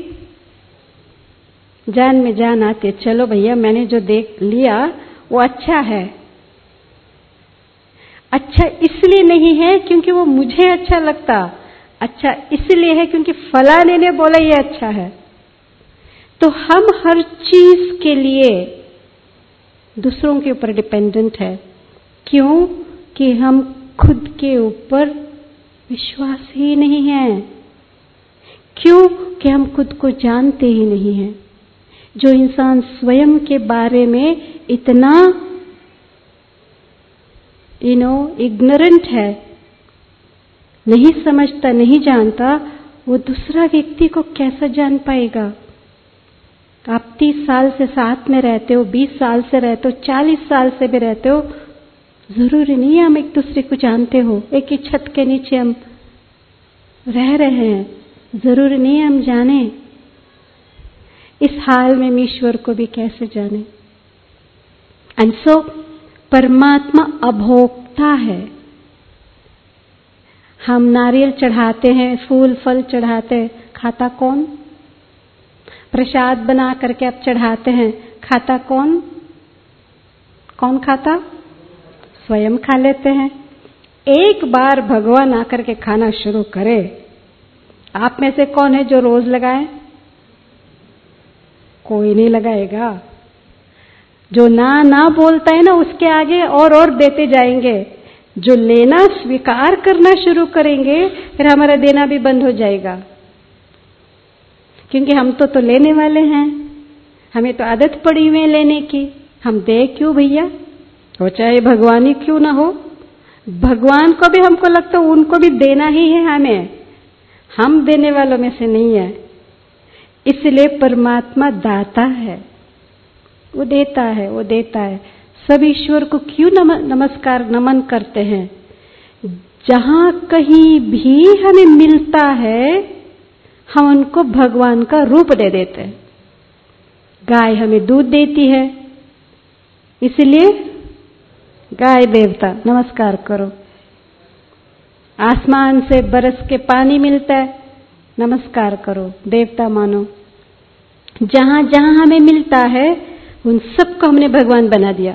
जान में जान आती है, चलो भैया मैंने जो देख लिया वो अच्छा है। अच्छा इसलिए नहीं है क्योंकि वो मुझे अच्छा लगता, अच्छा इसलिए है क्योंकि फलाने ने बोला ये अच्छा है। तो हम हर चीज के लिए दूसरों के ऊपर डिपेंडेंट है। क्यों? कि हम खुद के ऊपर विश्वास ही नहीं है। क्यों? कि हम खुद को जानते ही नहीं हैं। जो इंसान स्वयं के बारे में इतना इग्नोरेंट है, नहीं समझता, नहीं जानता, वो दूसरा व्यक्ति को कैसा जान पाएगा? आप 30 साल से साथ में रहते हो, 20 साल से रहते हो, 40 साल से भी रहते हो, जरूरी नहीं है हम एक दूसरे को जानते हो। एक ही छत के नीचे हम रह रहे हैं, जरूरी नहीं है हम जाने। इस हाल में हम ईश्वर को भी कैसे जाने? एंड सो परमात्मा अभोक्ता है। हम नारियल चढ़ाते हैं, फूल फल चढ़ाते हैं, खाता कौन? प्रसाद बना करके आप चढ़ाते हैं, खाता कौन? कौन खाता? स्वयं खा लेते हैं। एक बार भगवान आकर के खाना शुरू करे, आप में से कौन है जो रोज लगाए? कोई नहीं लगाएगा। जो ना बोलता है ना, उसके आगे और देते जाएंगे। जो लेना स्वीकार करना शुरू करेंगे, फिर हमारा देना भी बंद हो जाएगा। क्योंकि हम तो लेने वाले हैं, हमें तो आदत पड़ी हुई है लेने की। हम दे क्यों भैया? हो चाहे भगवान ही क्यों ना हो, भगवान को भी हमको लगता है उनको भी देना ही है हमें, हम देने वालों में से नहीं है। इसलिए परमात्मा दाता है, वो देता है, वो देता है। सब ईश्वर को क्यों नमन करते हैं? जहां कहीं भी हमें मिलता है, हम उनको भगवान का रूप दे देते हैं। गाय हमें दूध देती है, इसलिए गाय देवता नमस्कार करो। आसमान से बरस के पानी मिलता है, नमस्कार करो, देवता मानो। जहां जहां हमें मिलता है उन सबको हमने भगवान बना दिया।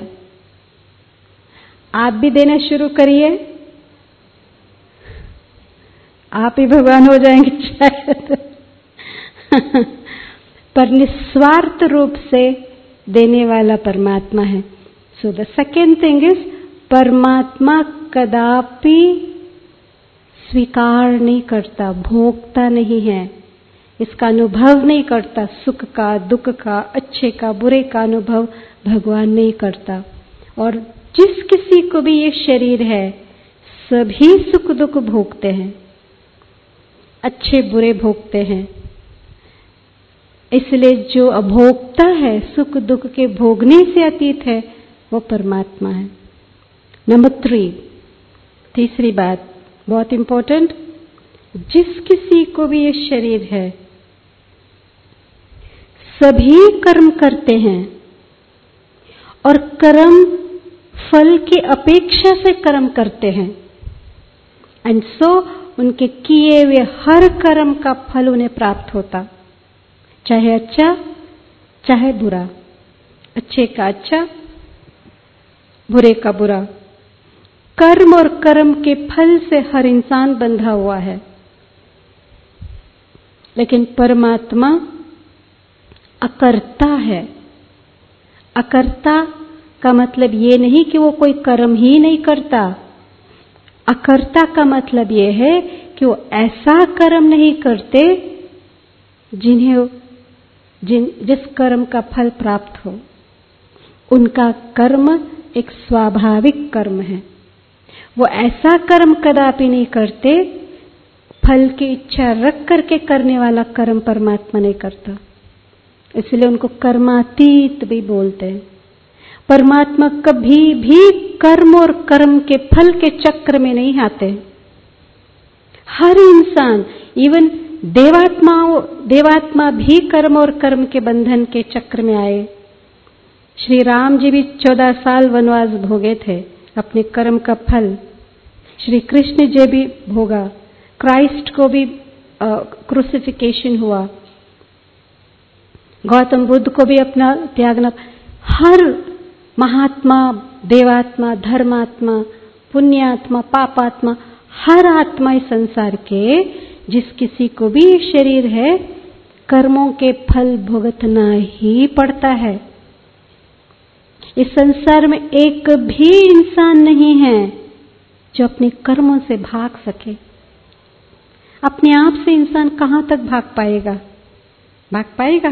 आप भी देना शुरू करिए, आप ही भगवान हो जाएंगे शायद। पर निस्वार्थ रूप से देने वाला परमात्मा है। So the second thing is, परमात्मा कदापि स्वीकार नहीं करता, भोगता नहीं है, इसका अनुभव नहीं करता। सुख का, दुख का, अच्छे का, बुरे का अनुभव भगवान नहीं करता। और जिस किसी को भी ये शरीर है, सभी सुख दुख भोगते हैं, अच्छे बुरे भोगते हैं। इसलिए जो अभोक्ता है, सुख दुख के भोगने से अतीत है, वो परमात्मा है। नंबर 3, तीसरी बात बहुत इंपॉर्टेंट, जिस किसी को भी ये शरीर है, सभी कर्म करते हैं और कर्म फल की अपेक्षा से कर्म करते हैं। एंड सो उनके किए हुए हर कर्म का फल उन्हें प्राप्त होता। चाहे अच्छा चाहे बुरा, अच्छे का अच्छा बुरे का बुरा। कर्म और कर्म के फल से हर इंसान बंधा हुआ है, लेकिन परमात्मा अकर्ता है। अकर्ता का मतलब ये नहीं कि वो कोई कर्म ही नहीं करता। अकर्ता का मतलब ये है कि वो ऐसा कर्म नहीं करते जिस कर्म का फल प्राप्त हो। उनका कर्म एक स्वाभाविक कर्म है। वो ऐसा कर्म कदापि नहीं करते, फल की इच्छा रख करके करने वाला कर्म परमात्मा नहीं करता। इसलिए उनको कर्मातीत भी बोलते हैं। परमात्मा कभी भी कर्म और कर्म के फल के चक्र में नहीं आते। हर इंसान, इवन देवात्मा भी कर्म और कर्म के बंधन के चक्र में आए। श्री राम जी भी 14 साल वनवास भोगे थे, अपने कर्म का फल। श्री कृष्ण जी भी भोगा, क्राइस्ट को भी क्रूसिफिकेशन हुआ, गौतम बुद्ध को भी अपना त्यागना। हर महात्मा, देवात्मा, धर्मात्मा, पुण्यात्मा, पापात्मा, हर आत्मा इस संसार के, जिस किसी को भी शरीर है, कर्मों के फल भुगतना ही पड़ता है। इस संसार में एक भी इंसान नहीं है जो अपने कर्मों से भाग सके। अपने आप से इंसान कहां तक भाग पाएगा? भाग पाएगा?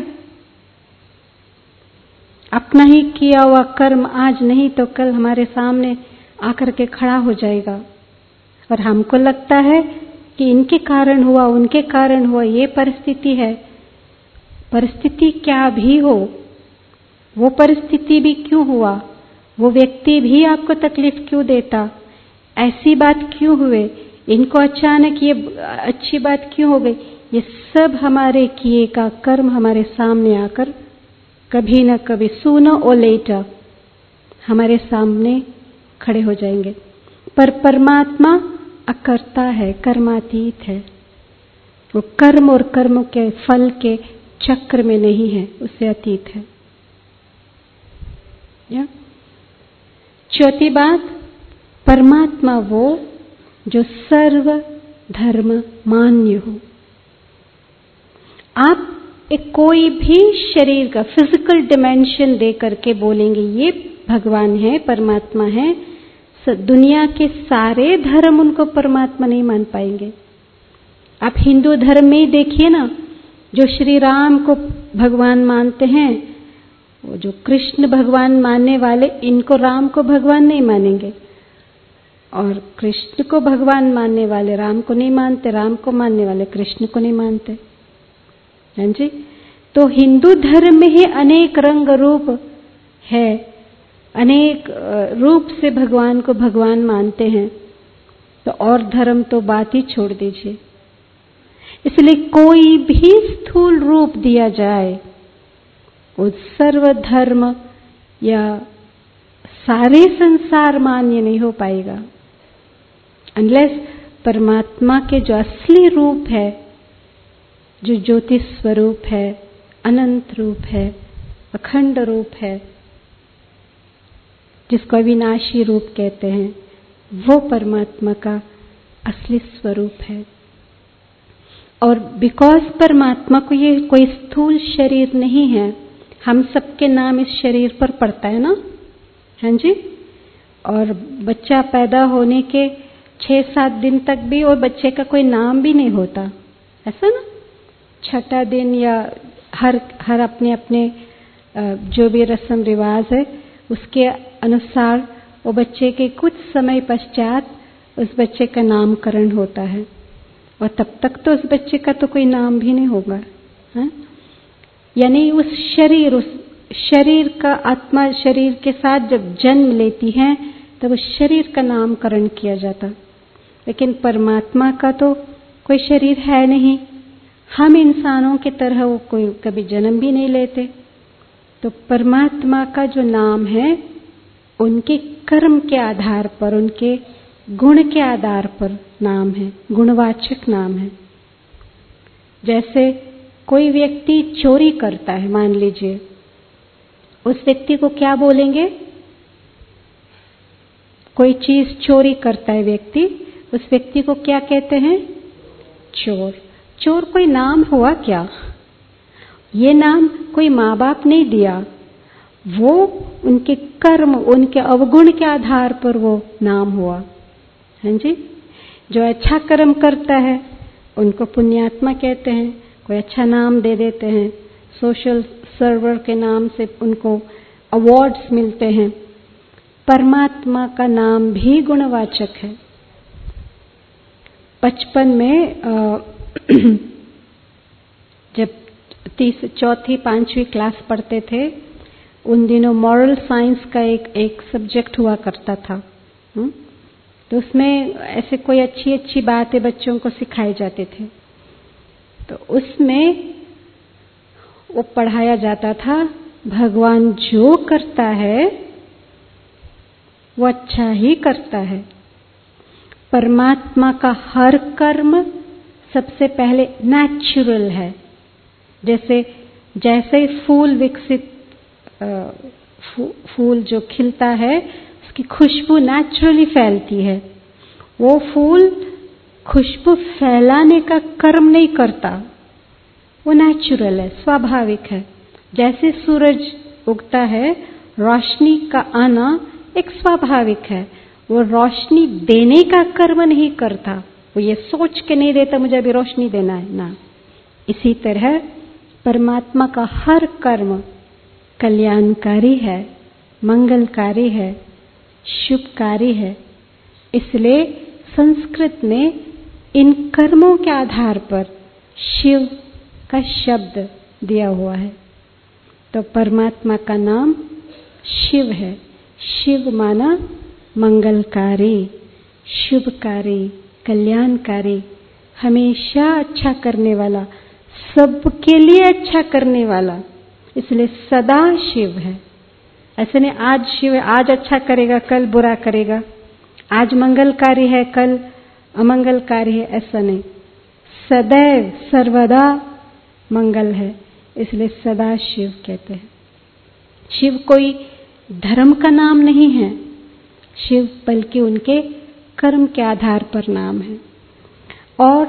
अपना ही किया हुआ कर्म आज नहीं तो कल हमारे सामने आकर के खड़ा हो जाएगा, और हमको लगता है कि इनके कारण हुआ, उनके कारण हुआ, ये परिस्थिति है। परिस्थिति क्या भी हो, वो परिस्थिति भी क्यों हुआ, वो व्यक्ति भी आपको तकलीफ क्यों देता, ऐसी बात क्यों हुए, इनको अचानक ये अच्छी बात क्यों हो गई, ये सब हमारे किए का कर्म हमारे सामने आकर कभी न कभी सूनर और लेटर हमारे सामने खड़े हो जाएंगे। पर परमात्मा अकर्ता है, कर्मातीत है। वो कर्म और कर्म के फल के चक्र में नहीं है, उससे अतीत है। चौथी बात, परमात्मा वो जो सर्व धर्म मान्य हो। आप एक कोई भी शरीर का फिजिकल डिमेंशन दे करके बोलेंगे ये भगवान है, परमात्मा है, दुनिया के सारे धर्म उनको परमात्मा नहीं मान पाएंगे। आप हिंदू धर्म में ही देखिए ना, जो श्री राम को भगवान मानते हैं, वो जो कृष्ण भगवान मानने वाले, इनको राम को भगवान नहीं मानेंगे, और कृष्ण को भगवान मानने वाले राम को नहीं मानते, राम को मानने वाले कृष्ण को नहीं मानते। हाँ जी। तो हिंदू धर्म में ही अनेक रंग रूप है, अनेक रूप से भगवान को भगवान मानते हैं, तो और धर्म तो बात ही छोड़ दीजिए। इसलिए कोई भी स्थूल रूप दिया जाए, वो सर्वधर्म या सारे संसार मान्य नहीं हो पाएगा, अनलेस परमात्मा के जो असली रूप है, जो ज्योति स्वरूप है, अनंत रूप है, अखंड रूप है, जिसको अविनाशी रूप कहते हैं, वो परमात्मा का असली स्वरूप है। और बिकॉज परमात्मा को ये कोई स्थूल शरीर नहीं है, हम सबके नाम इस शरीर पर पड़ता है ना, हाँ जी। और बच्चा पैदा होने के 6-7 दिन तक भी और बच्चे का कोई नाम भी नहीं होता, ऐसा ना। छठा दिन या हर अपने अपने जो भी रस्म रिवाज है उसके अनुसार वो बच्चे के कुछ समय पश्चात उस बच्चे का नामकरण होता है, और तब तक तो उस बच्चे का तो कोई नाम भी नहीं होगा। यानी उस शरीर का आत्मा शरीर के साथ जब जन्म लेती है तब उस शरीर का नामकरण किया जाता। लेकिन परमात्मा का तो कोई शरीर है नहीं, हम इंसानों की तरह वो कोई कभी जन्म भी नहीं लेते। तो परमात्मा का जो नाम है उनके कर्म के आधार पर, उनके गुण के आधार पर नाम है, गुणवाचक नाम है। जैसे कोई व्यक्ति चोरी करता है, मान लीजिए, उस व्यक्ति को क्या बोलेंगे? कोई चीज चोरी करता है व्यक्ति, उस व्यक्ति को क्या कहते हैं? चोर। चोर कोई नाम हुआ क्या? ये नाम कोई माँ बाप नहीं दिया, वो उनके कर्म, उनके अवगुण के आधार पर वो नाम हुआ। हैं जी? जो अच्छा कर्म करता है उनको पुण्यात्मा कहते हैं, कोई अच्छा नाम दे देते हैं, सोशल सर्वर के नाम से उनको अवार्ड्स मिलते हैं। परमात्मा का नाम भी गुणवाचक है। बचपन में जब चौथी पांचवी क्लास पढ़ते थे, उन दिनों मॉरल साइंस का एक सब्जेक्ट हुआ करता था। तो उसमें ऐसे कोई अच्छी अच्छी बातें बच्चों को सिखाए जाते थे। तो उसमें वो पढ़ाया जाता था, भगवान जो करता है वो अच्छा ही करता है। परमात्मा का हर कर्म सबसे पहले नेचुरल है। जैसे फूल विकसित, फूल जो खिलता है उसकी खुशबू नेचुरली फैलती है। वो फूल खुशबू फैलाने का कर्म नहीं करता, वो नेचुरल है, स्वाभाविक है। जैसे सूरज उगता है, रोशनी का आना एक स्वाभाविक है। वो रोशनी देने का कर्म नहीं करता, वो ये सोच के नहीं देता मुझे अभी रोशनी देना है ना। इसी तरह परमात्मा का हर कर्म कल्याणकारी है, मंगलकारी है, शुभकारी है। इसलिए संस्कृत में इन कर्मों के आधार पर शिव का शब्द दिया हुआ है। तो परमात्मा का नाम शिव है। शिव माना मंगलकारी, शुभकारी, कल्याणकारी, हमेशा अच्छा करने वाला, सबके लिए अच्छा करने वाला, इसलिए सदा शिव है। ऐसे नहीं आज शिव है, आज अच्छा करेगा कल बुरा करेगा, आज मंगलकारी है कल अमंगलकारी है, ऐसा नहीं। सदैव सर्वदा मंगल है, इसलिए सदा शिव कहते हैं। शिव कोई धर्म का नाम नहीं है, शिव बल्कि उनके कर्म के आधार पर नाम है। और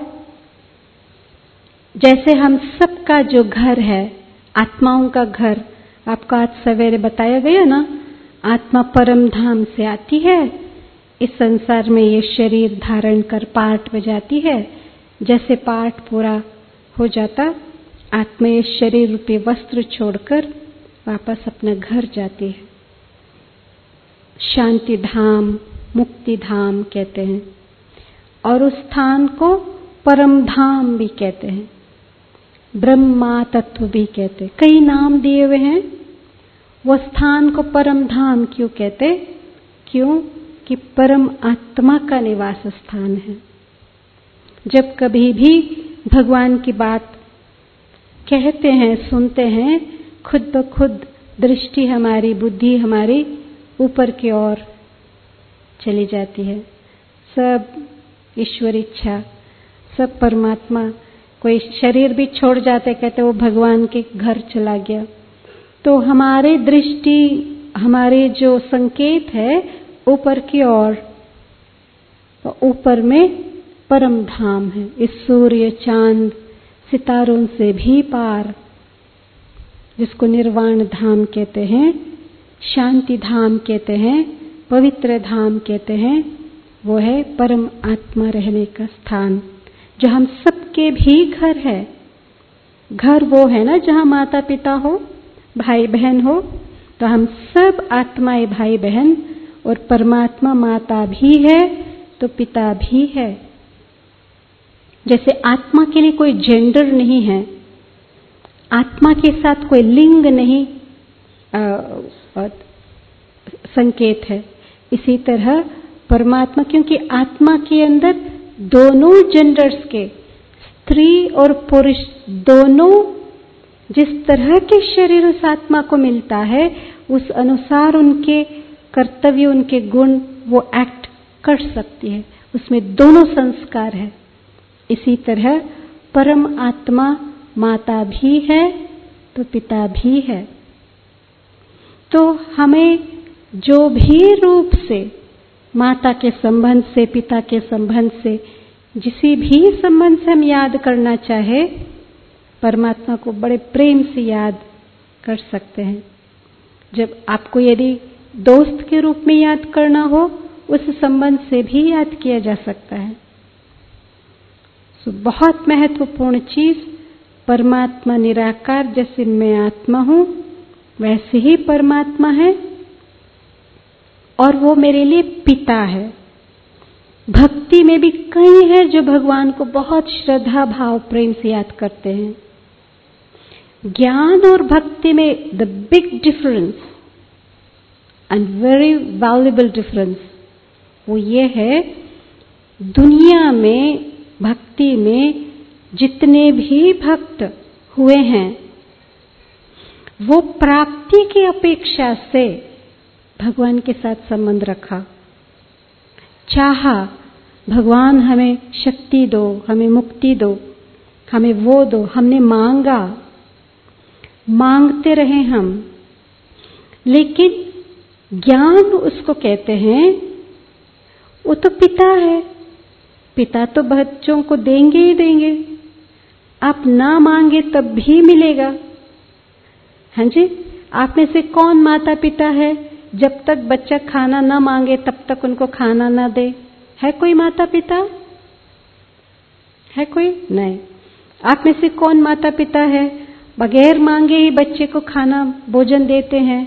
जैसे हम सबका जो घर है, आत्माओं का घर, आपको आज सवेरे बताया गया ना, आत्मा परम धाम से आती है, इस संसार में ये शरीर धारण कर पाठ बजाती है। जैसे पाठ पूरा हो जाता, आत्मा ये शरीर रूपी वस्त्र छोड़कर वापस अपना घर जाती है। शांति धाम, मुक्ति धाम कहते हैं, और उस स्थान को परम धाम भी कहते हैं, ब्रह्मा तत्व भी कहते हैं। कई नाम दिए हुए हैं। वो स्थान को परम धाम क्यों कहते? क्यों कि परम आत्मा का निवास स्थान है। जब कभी भी भगवान की बात कहते हैं, सुनते हैं, खुद ब खुद दृष्टि हमारी, बुद्धि हमारी ऊपर की ओर चली जाती है। सब ईश्वर इच्छा, सब परमात्मा। कोई शरीर भी छोड़ जाते, कहते वो भगवान के घर चला गया। तो हमारी दृष्टि, हमारे जो संकेत है ऊपर की ओर, तो ऊपर में परम धाम है। इस सूर्य चांद सितारों से भी पार, जिसको निर्वाण धाम कहते हैं, शांति धाम कहते हैं, पवित्र धाम कहते हैं, वो है परम आत्मा रहने का स्थान, जो हम सबके भी घर है। घर वो है ना जहां माता पिता हो, भाई बहन हो, तो हम सब आत्माएं भाई बहन, और परमात्मा माता भी है तो पिता भी है। जैसे आत्मा के लिए कोई जेंडर नहीं है, आत्मा के साथ कोई लिंग नहीं संकेत है, इसी तरह परमात्मा, क्योंकि आत्मा के अंदर दोनों जेंडर्स के, स्त्री और पुरुष दोनों, जिस तरह के शरीर उस आत्मा को मिलता है, उस अनुसार उनके कर्तव्य, उनके गुण वो एक्ट कर सकती है। उसमें दोनों संस्कार है। इसी तरह परम आत्मा माता भी है तो पिता भी है। तो हमें जो भी रूप से माता के संबंध से, पिता के संबंध से, जिसी भी संबंध से हम याद करना चाहे, परमात्मा को बड़े प्रेम से याद कर सकते हैं। जब आपको यदि दोस्त के रूप में याद करना हो, उस संबंध से भी याद किया जा सकता है। तो बहुत महत्वपूर्ण चीज, परमात्मा निराकार, जैसे मैं आत्मा हूं वैसे ही परमात्मा है और वो मेरे लिए पिता है। भक्ति में भी कई हैं जो भगवान को बहुत श्रद्धा भाव प्रेम से याद करते हैं। ज्ञान और भक्ति में the big difference and very valuable difference वो ये है, दुनिया में भक्ति में जितने भी भक्त हुए हैं वो प्राप्ति की अपेक्षा से भगवान के साथ संबंध रखा, चाहा भगवान हमें शक्ति दो, हमें मुक्ति दो, हमें वो दो, हमने मांगा, मांगते रहे हम। लेकिन ज्ञान उसको कहते हैं, वो तो पिता है, पिता तो बच्चों को देंगे ही देंगे, आप ना मांगे तब भी मिलेगा। हाँ जी, आप में से कौन माता पिता है जब तक बच्चा खाना ना मांगे तब तक उनको खाना ना दे? है कोई माता पिता? है कोई? नहीं। आप में से कौन माता पिता है बगैर मांगे ही बच्चे को खाना भोजन देते हैं,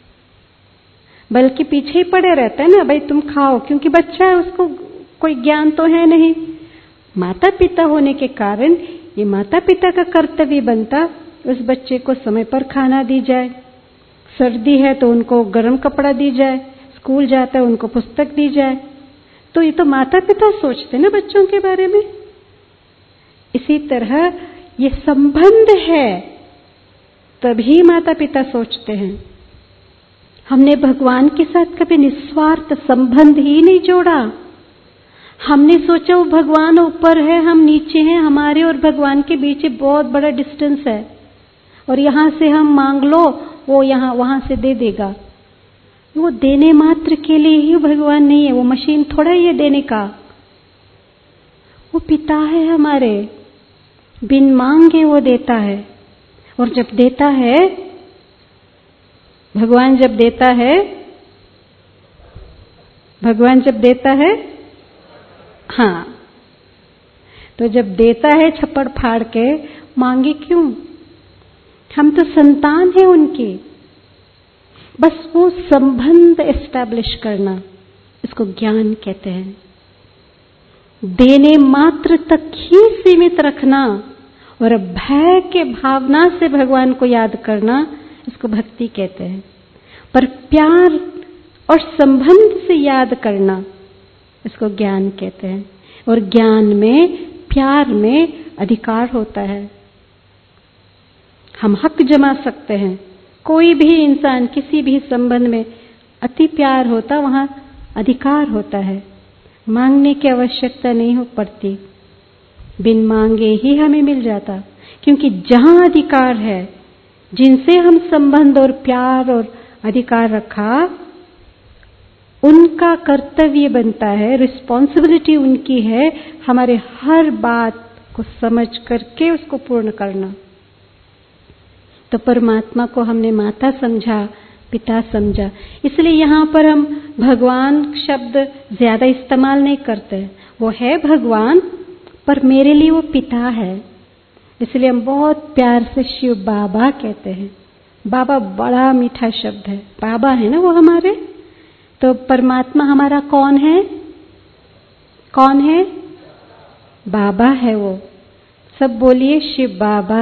बल्कि पीछे ही पड़े रहते हैं ना, भाई तुम खाओ, क्योंकि बच्चा है, उसको कोई ज्ञान तो है नहीं। माता पिता होने के कारण ये माता पिता का कर्तव्य बनता उस बच्चे को समय पर खाना दी जाए, सर्दी है तो उनको गर्म कपड़ा दी जाए, स्कूल जाता है उनको पुस्तक दी जाए। तो ये तो माता पिता सोचते ना बच्चों के बारे में। इसी तरह ये संबंध है, तभी माता पिता सोचते हैं। हमने भगवान के साथ कभी निस्वार्थ संबंध ही नहीं जोड़ा। हमने सोचा वो भगवान ऊपर है, हम नीचे हैं, हमारे और भगवान के बीच बहुत बड़ा डिस्टेंस है और यहां से हम मांग लो वो यहां वहां से दे देगा। वो देने मात्र के लिए ही भगवान नहीं है, वो मशीन थोड़ा ही है देने का। वो पिता है हमारे, बिन मांगे वो देता है। और जब देता है भगवान, जब देता है भगवान, जब देता है, हाँ, तो जब देता है छप्पड़ फाड़ के, मांगे क्यों? हम तो संतान हैं उनकी। बस वो संबंध एस्टैब्लिश करना, इसको ज्ञान कहते हैं। देने मात्र तक ही सीमित रखना और भय के भावना से भगवान को याद करना, इसको भक्ति कहते हैं। पर प्यार और संबंध से याद करना, इसको ज्ञान कहते हैं। और ज्ञान में, प्यार में अधिकार होता है। हम हक जमा सकते हैं। कोई भी इंसान किसी भी संबंध में अति प्यार होता, वहां अधिकार होता है, मांगने की आवश्यकता नहीं हो पड़ती, बिन मांगे ही हमें मिल जाता। क्योंकि जहां अधिकार है, जिनसे हम संबंध और प्यार और अधिकार रखा, उनका कर्तव्य बनता है, रिस्पॉन्सिबिलिटी उनकी है, हमारे हर बात को समझ करके उसको पूर्ण करना। तो परमात्मा को हमने माता समझा, पिता समझा, इसलिए यहां पर हम भगवान शब्द ज्यादा इस्तेमाल नहीं करते। वो है भगवान, पर मेरे लिए वो पिता है, इसलिए हम बहुत प्यार से शिव बाबा कहते हैं। बाबा बड़ा मीठा शब्द है, बाबा है ना वो हमारे। तो परमात्मा हमारा कौन है? कौन है? बाबा है वो। सब बोलिए शिव बाबा।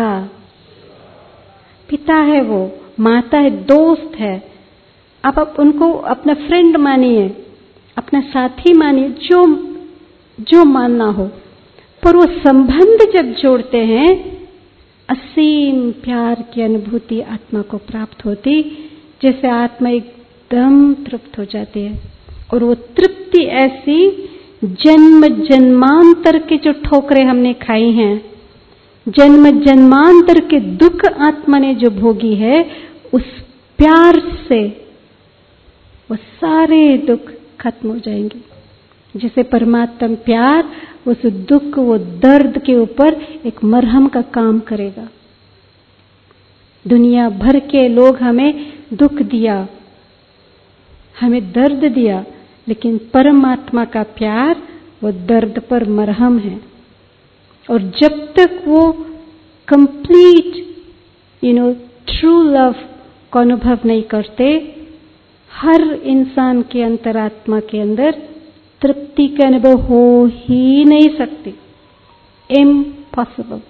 पिता है वो, माता है, दोस्त है। आप उनको अपना फ्रेंड मानिए, अपना साथी मानिए, जो मानना हो। पर वो संबंध जब जोड़ते हैं, असीम प्यार की अनुभूति आत्मा को प्राप्त होती, जैसे आत्मा एकदम तृप्त हो जाती है। और वो तृप्ति ऐसी, जन्म जन्मांतर की जो ठोकरें हमने खाई हैं, जन्म जन्मांतर के दुख आत्मा ने जो भोगी है, उस प्यार से वो सारे दुख खत्म हो जाएंगे। जिसे परमात्मा प्यार उस दुख, वो दर्द के ऊपर एक मरहम का काम करेगा। दुनिया भर के लोग हमें दुख दिया, हमें दर्द दिया, लेकिन परमात्मा का प्यार वो दर्द पर मरहम है। और जब तक वो कंप्लीट ट्रू लव को अनुभव नहीं करते, हर इंसान के अंतरात्मा के अंदर तृप्ति का अनुभव हो ही नहीं सकती। इम्पॉसिबल।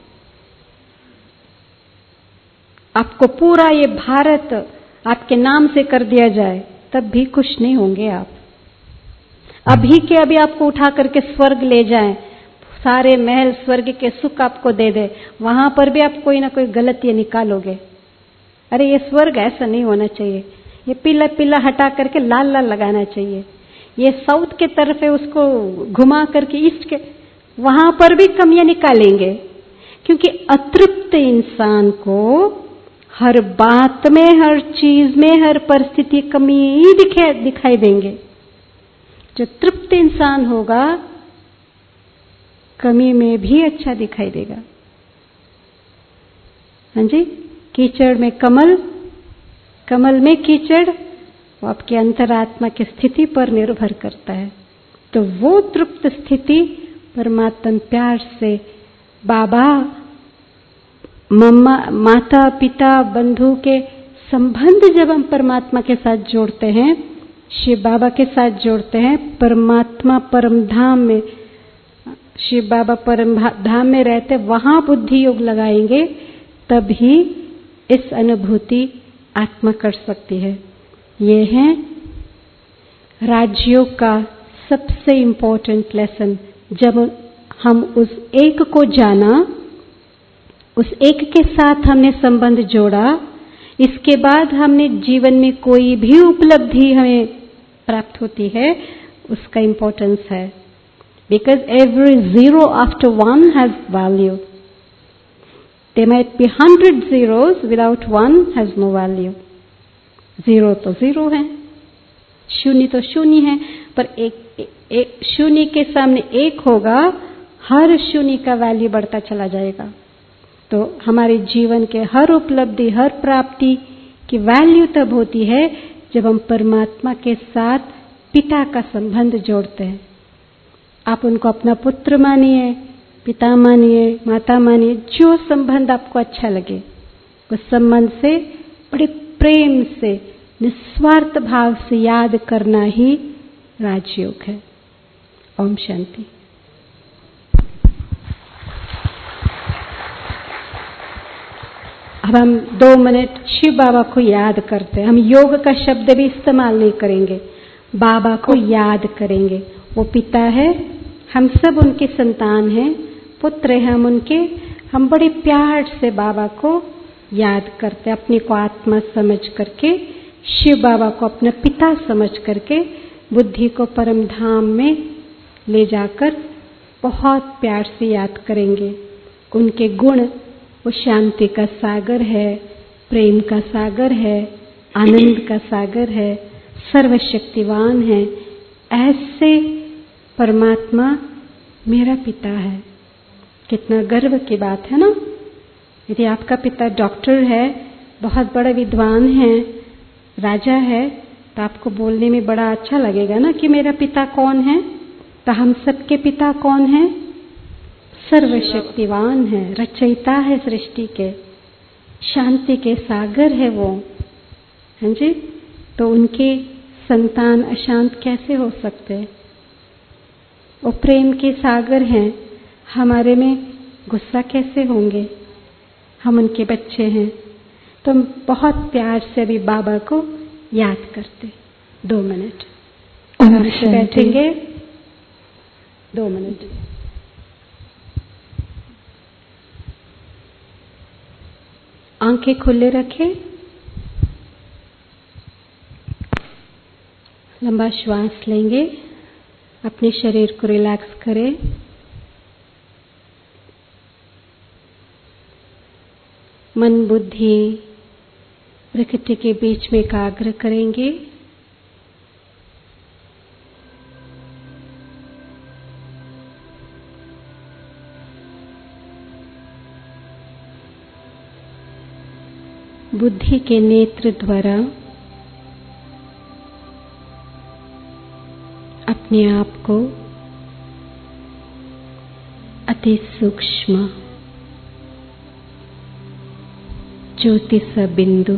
आपको पूरा ये भारत आपके नाम से कर दिया जाए, तब भी खुश नहीं होंगे आप। अभी के अभी आपको उठा करके स्वर्ग ले जाएं, सारे महल स्वर्ग के सुख आपको दे दे, वहां पर भी आप कोई ना कोई गलती निकालोगे। अरे ये स्वर्ग ऐसा नहीं होना चाहिए, ये पीला पीला हटा करके लाल लाल लगाना चाहिए, ये साउथ के तरफ है उसको घुमा करके ईस्ट के, वहां पर भी कमियां निकालेंगे। क्योंकि अतृप्त इंसान को हर बात में, हर चीज में, हर परिस्थिति कमी ही दिखाई देंगे। जो तृप्त इंसान होगा, कमी में भी अच्छा दिखाई देगा। हाँ जी, कीचड़ में कमल, कमल में कीचड़, वो आपके अंतरात्मा की स्थिति पर निर्भर करता है। तो वो तृप्त स्थिति परमात्मा प्यार से, बाबा मम्मा, माता पिता बंधु के संबंध जब हम परमात्मा के साथ जोड़ते हैं, शिव बाबा के साथ जोड़ते हैं, परमात्मा परम धाम में, शिव बाबा परम धाम में रहते, वहां बुद्धि योग लगाएंगे, तभी इस अनुभूति आत्मा कर सकती है। ये है राजयोग का सबसे इंपॉर्टेंट लेसन। जब हम उस एक को जाना, उस एक के साथ हमने संबंध जोड़ा, इसके बाद हमने जीवन में कोई भी उपलब्धि हमें प्राप्त होती है, उसका इंपॉर्टेंस है। Because every zero after one has value. There might be 100 zeros, without one has no value. Zero तो जीरो है, शून्य तो शून्य है, पर एक शून्य के सामने एक होगा, हर शून्य का वैल्यू बढ़ता चला जाएगा। तो हमारे जीवन के हर उपलब्धि, हर प्राप्ति की वैल्यू तब होती है जब हम परमात्मा के साथ पिता का संबंध जोड़ते हैं। आप उनको अपना पुत्र मानिए, पिता मानिए, माता मानिए, जो संबंध आपको अच्छा लगे, उस संबंध से बड़े प्रेम से, निस्वार्थ भाव से याद करना ही राजयोग है। ओम शांति। अब हम 2 मिनट शिव बाबा को याद करते हैं। हम योग का शब्द भी इस्तेमाल नहीं करेंगे, बाबा को याद करेंगे। वो पिता है, हम सब उनके संतान हैं, पुत्र हैं हम उनके। हम बड़े प्यार से बाबा को याद करते, अपने को आत्मा समझ करके, शिव बाबा को अपना पिता समझ करके, बुद्धि को परम धाम में ले जाकर बहुत प्यार से याद करेंगे। उनके गुण, वो शांति का सागर है, प्रेम का सागर है, आनंद का सागर है, सर्वशक्तिवान है। ऐसे परमात्मा मेरा पिता है। कितना गर्व की बात है ना। यदि आपका पिता डॉक्टर है, बहुत बड़ा विद्वान है, राजा है, तो आपको बोलने में बड़ा अच्छा लगेगा ना कि मेरा पिता कौन है। तो हम सबके पिता कौन है? सर्वशक्तिवान है, रचयिता है सृष्टि के, शांति के सागर है वो। हाँ जी, तो उनके संतान अशांत कैसे हो सकते? वो प्रेम के सागर हैं, हमारे में गुस्सा कैसे होंगे? हम उनके बच्चे हैं। तो हम बहुत प्यार से अभी बाबा को याद करते। 2 मिनट आराम से बैठेंगे। 2 मिनट आंखें खुले रखें, लंबा श्वास लेंगे, अपने शरीर को रिलैक्स करें। मन बुद्धि प्रकृति के बीच में एकाग्र करेंगे। बुद्धि के नेत्र द्वारा अपने आप को अति सूक्ष्म ज्योति सा बिंदु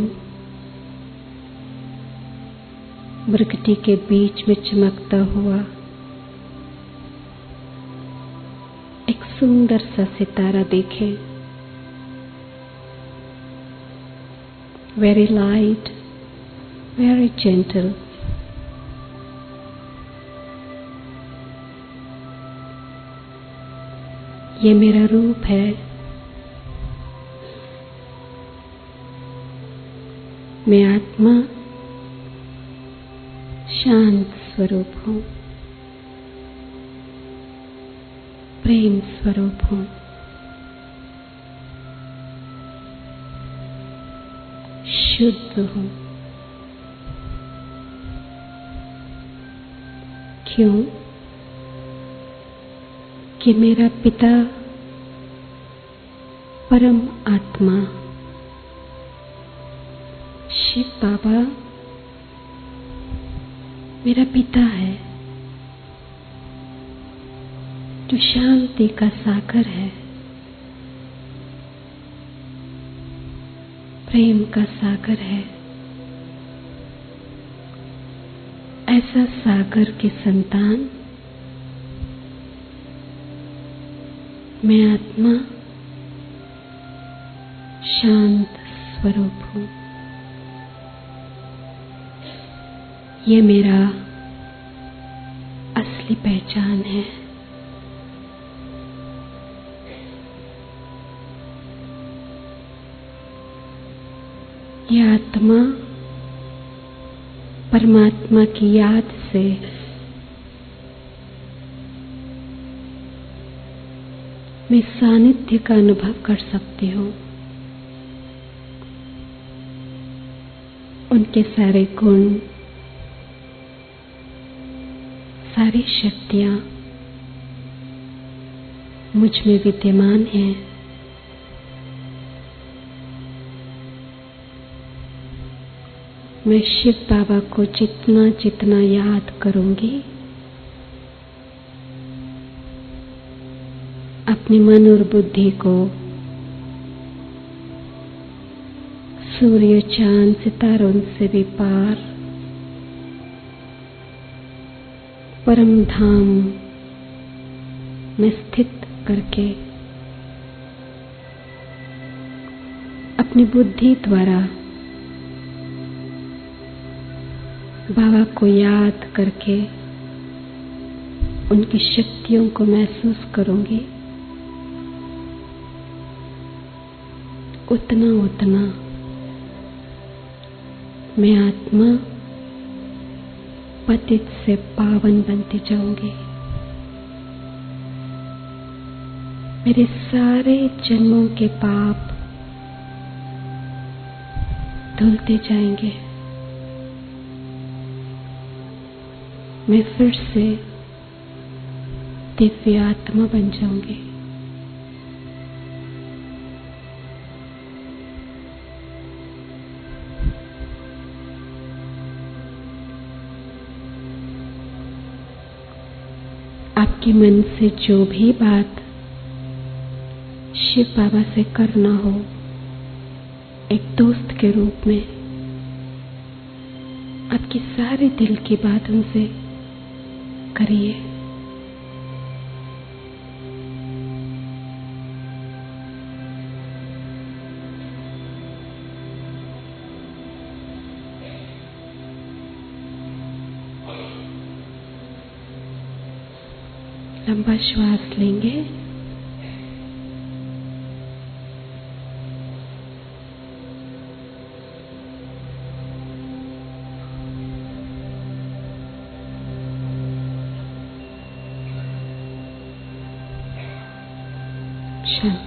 प्रकृति के बीच में चमकता हुआ एक सुंदर सा सितारा देखें। Very light, very gentle. ये मेरा रूप है। मैं आत्मा शांत स्वरूप हूं, प्रेम स्वरूप हूं, शुद्ध हूं। क्यों? कि मेरा पिता परम आत्मा शिव बाबा मेरा पिता है, जो शांति का सागर है, प्रेम का सागर है। ऐसा सागर की संतान मैं आत्मा शांत स्वरूप हूं। ये मेरा असली पहचान है। यह आत्मा परमात्मा की याद से मैं सानिध्य का अनुभव कर सकती हूँ। उनके सारे गुण, सारी शक्तियां मुझ में विद्यमान हैं। मैं शिव बाबा को जितना जितना याद करूंगी, अपने मन और बुद्धि को सूर्य चांद सितारों से भी पार परम धाम में स्थित करके अपनी बुद्धि द्वारा बाबा को याद करके उनकी शक्तियों को महसूस करूंगी। उतना उतना मैं आत्मा पतित से पावन बनती जाऊंगी। मेरे सारे जन्मों के पाप धुलते जाएंगे। मैं फिर से दिव्य आत्मा बन जाऊंगी। आपके मन से जो भी बात शिव बाबा से करना हो, एक दोस्त के रूप में आपकी सारी दिल की बात उनसे करिए। लंबा श्वास लेंगे। शांति।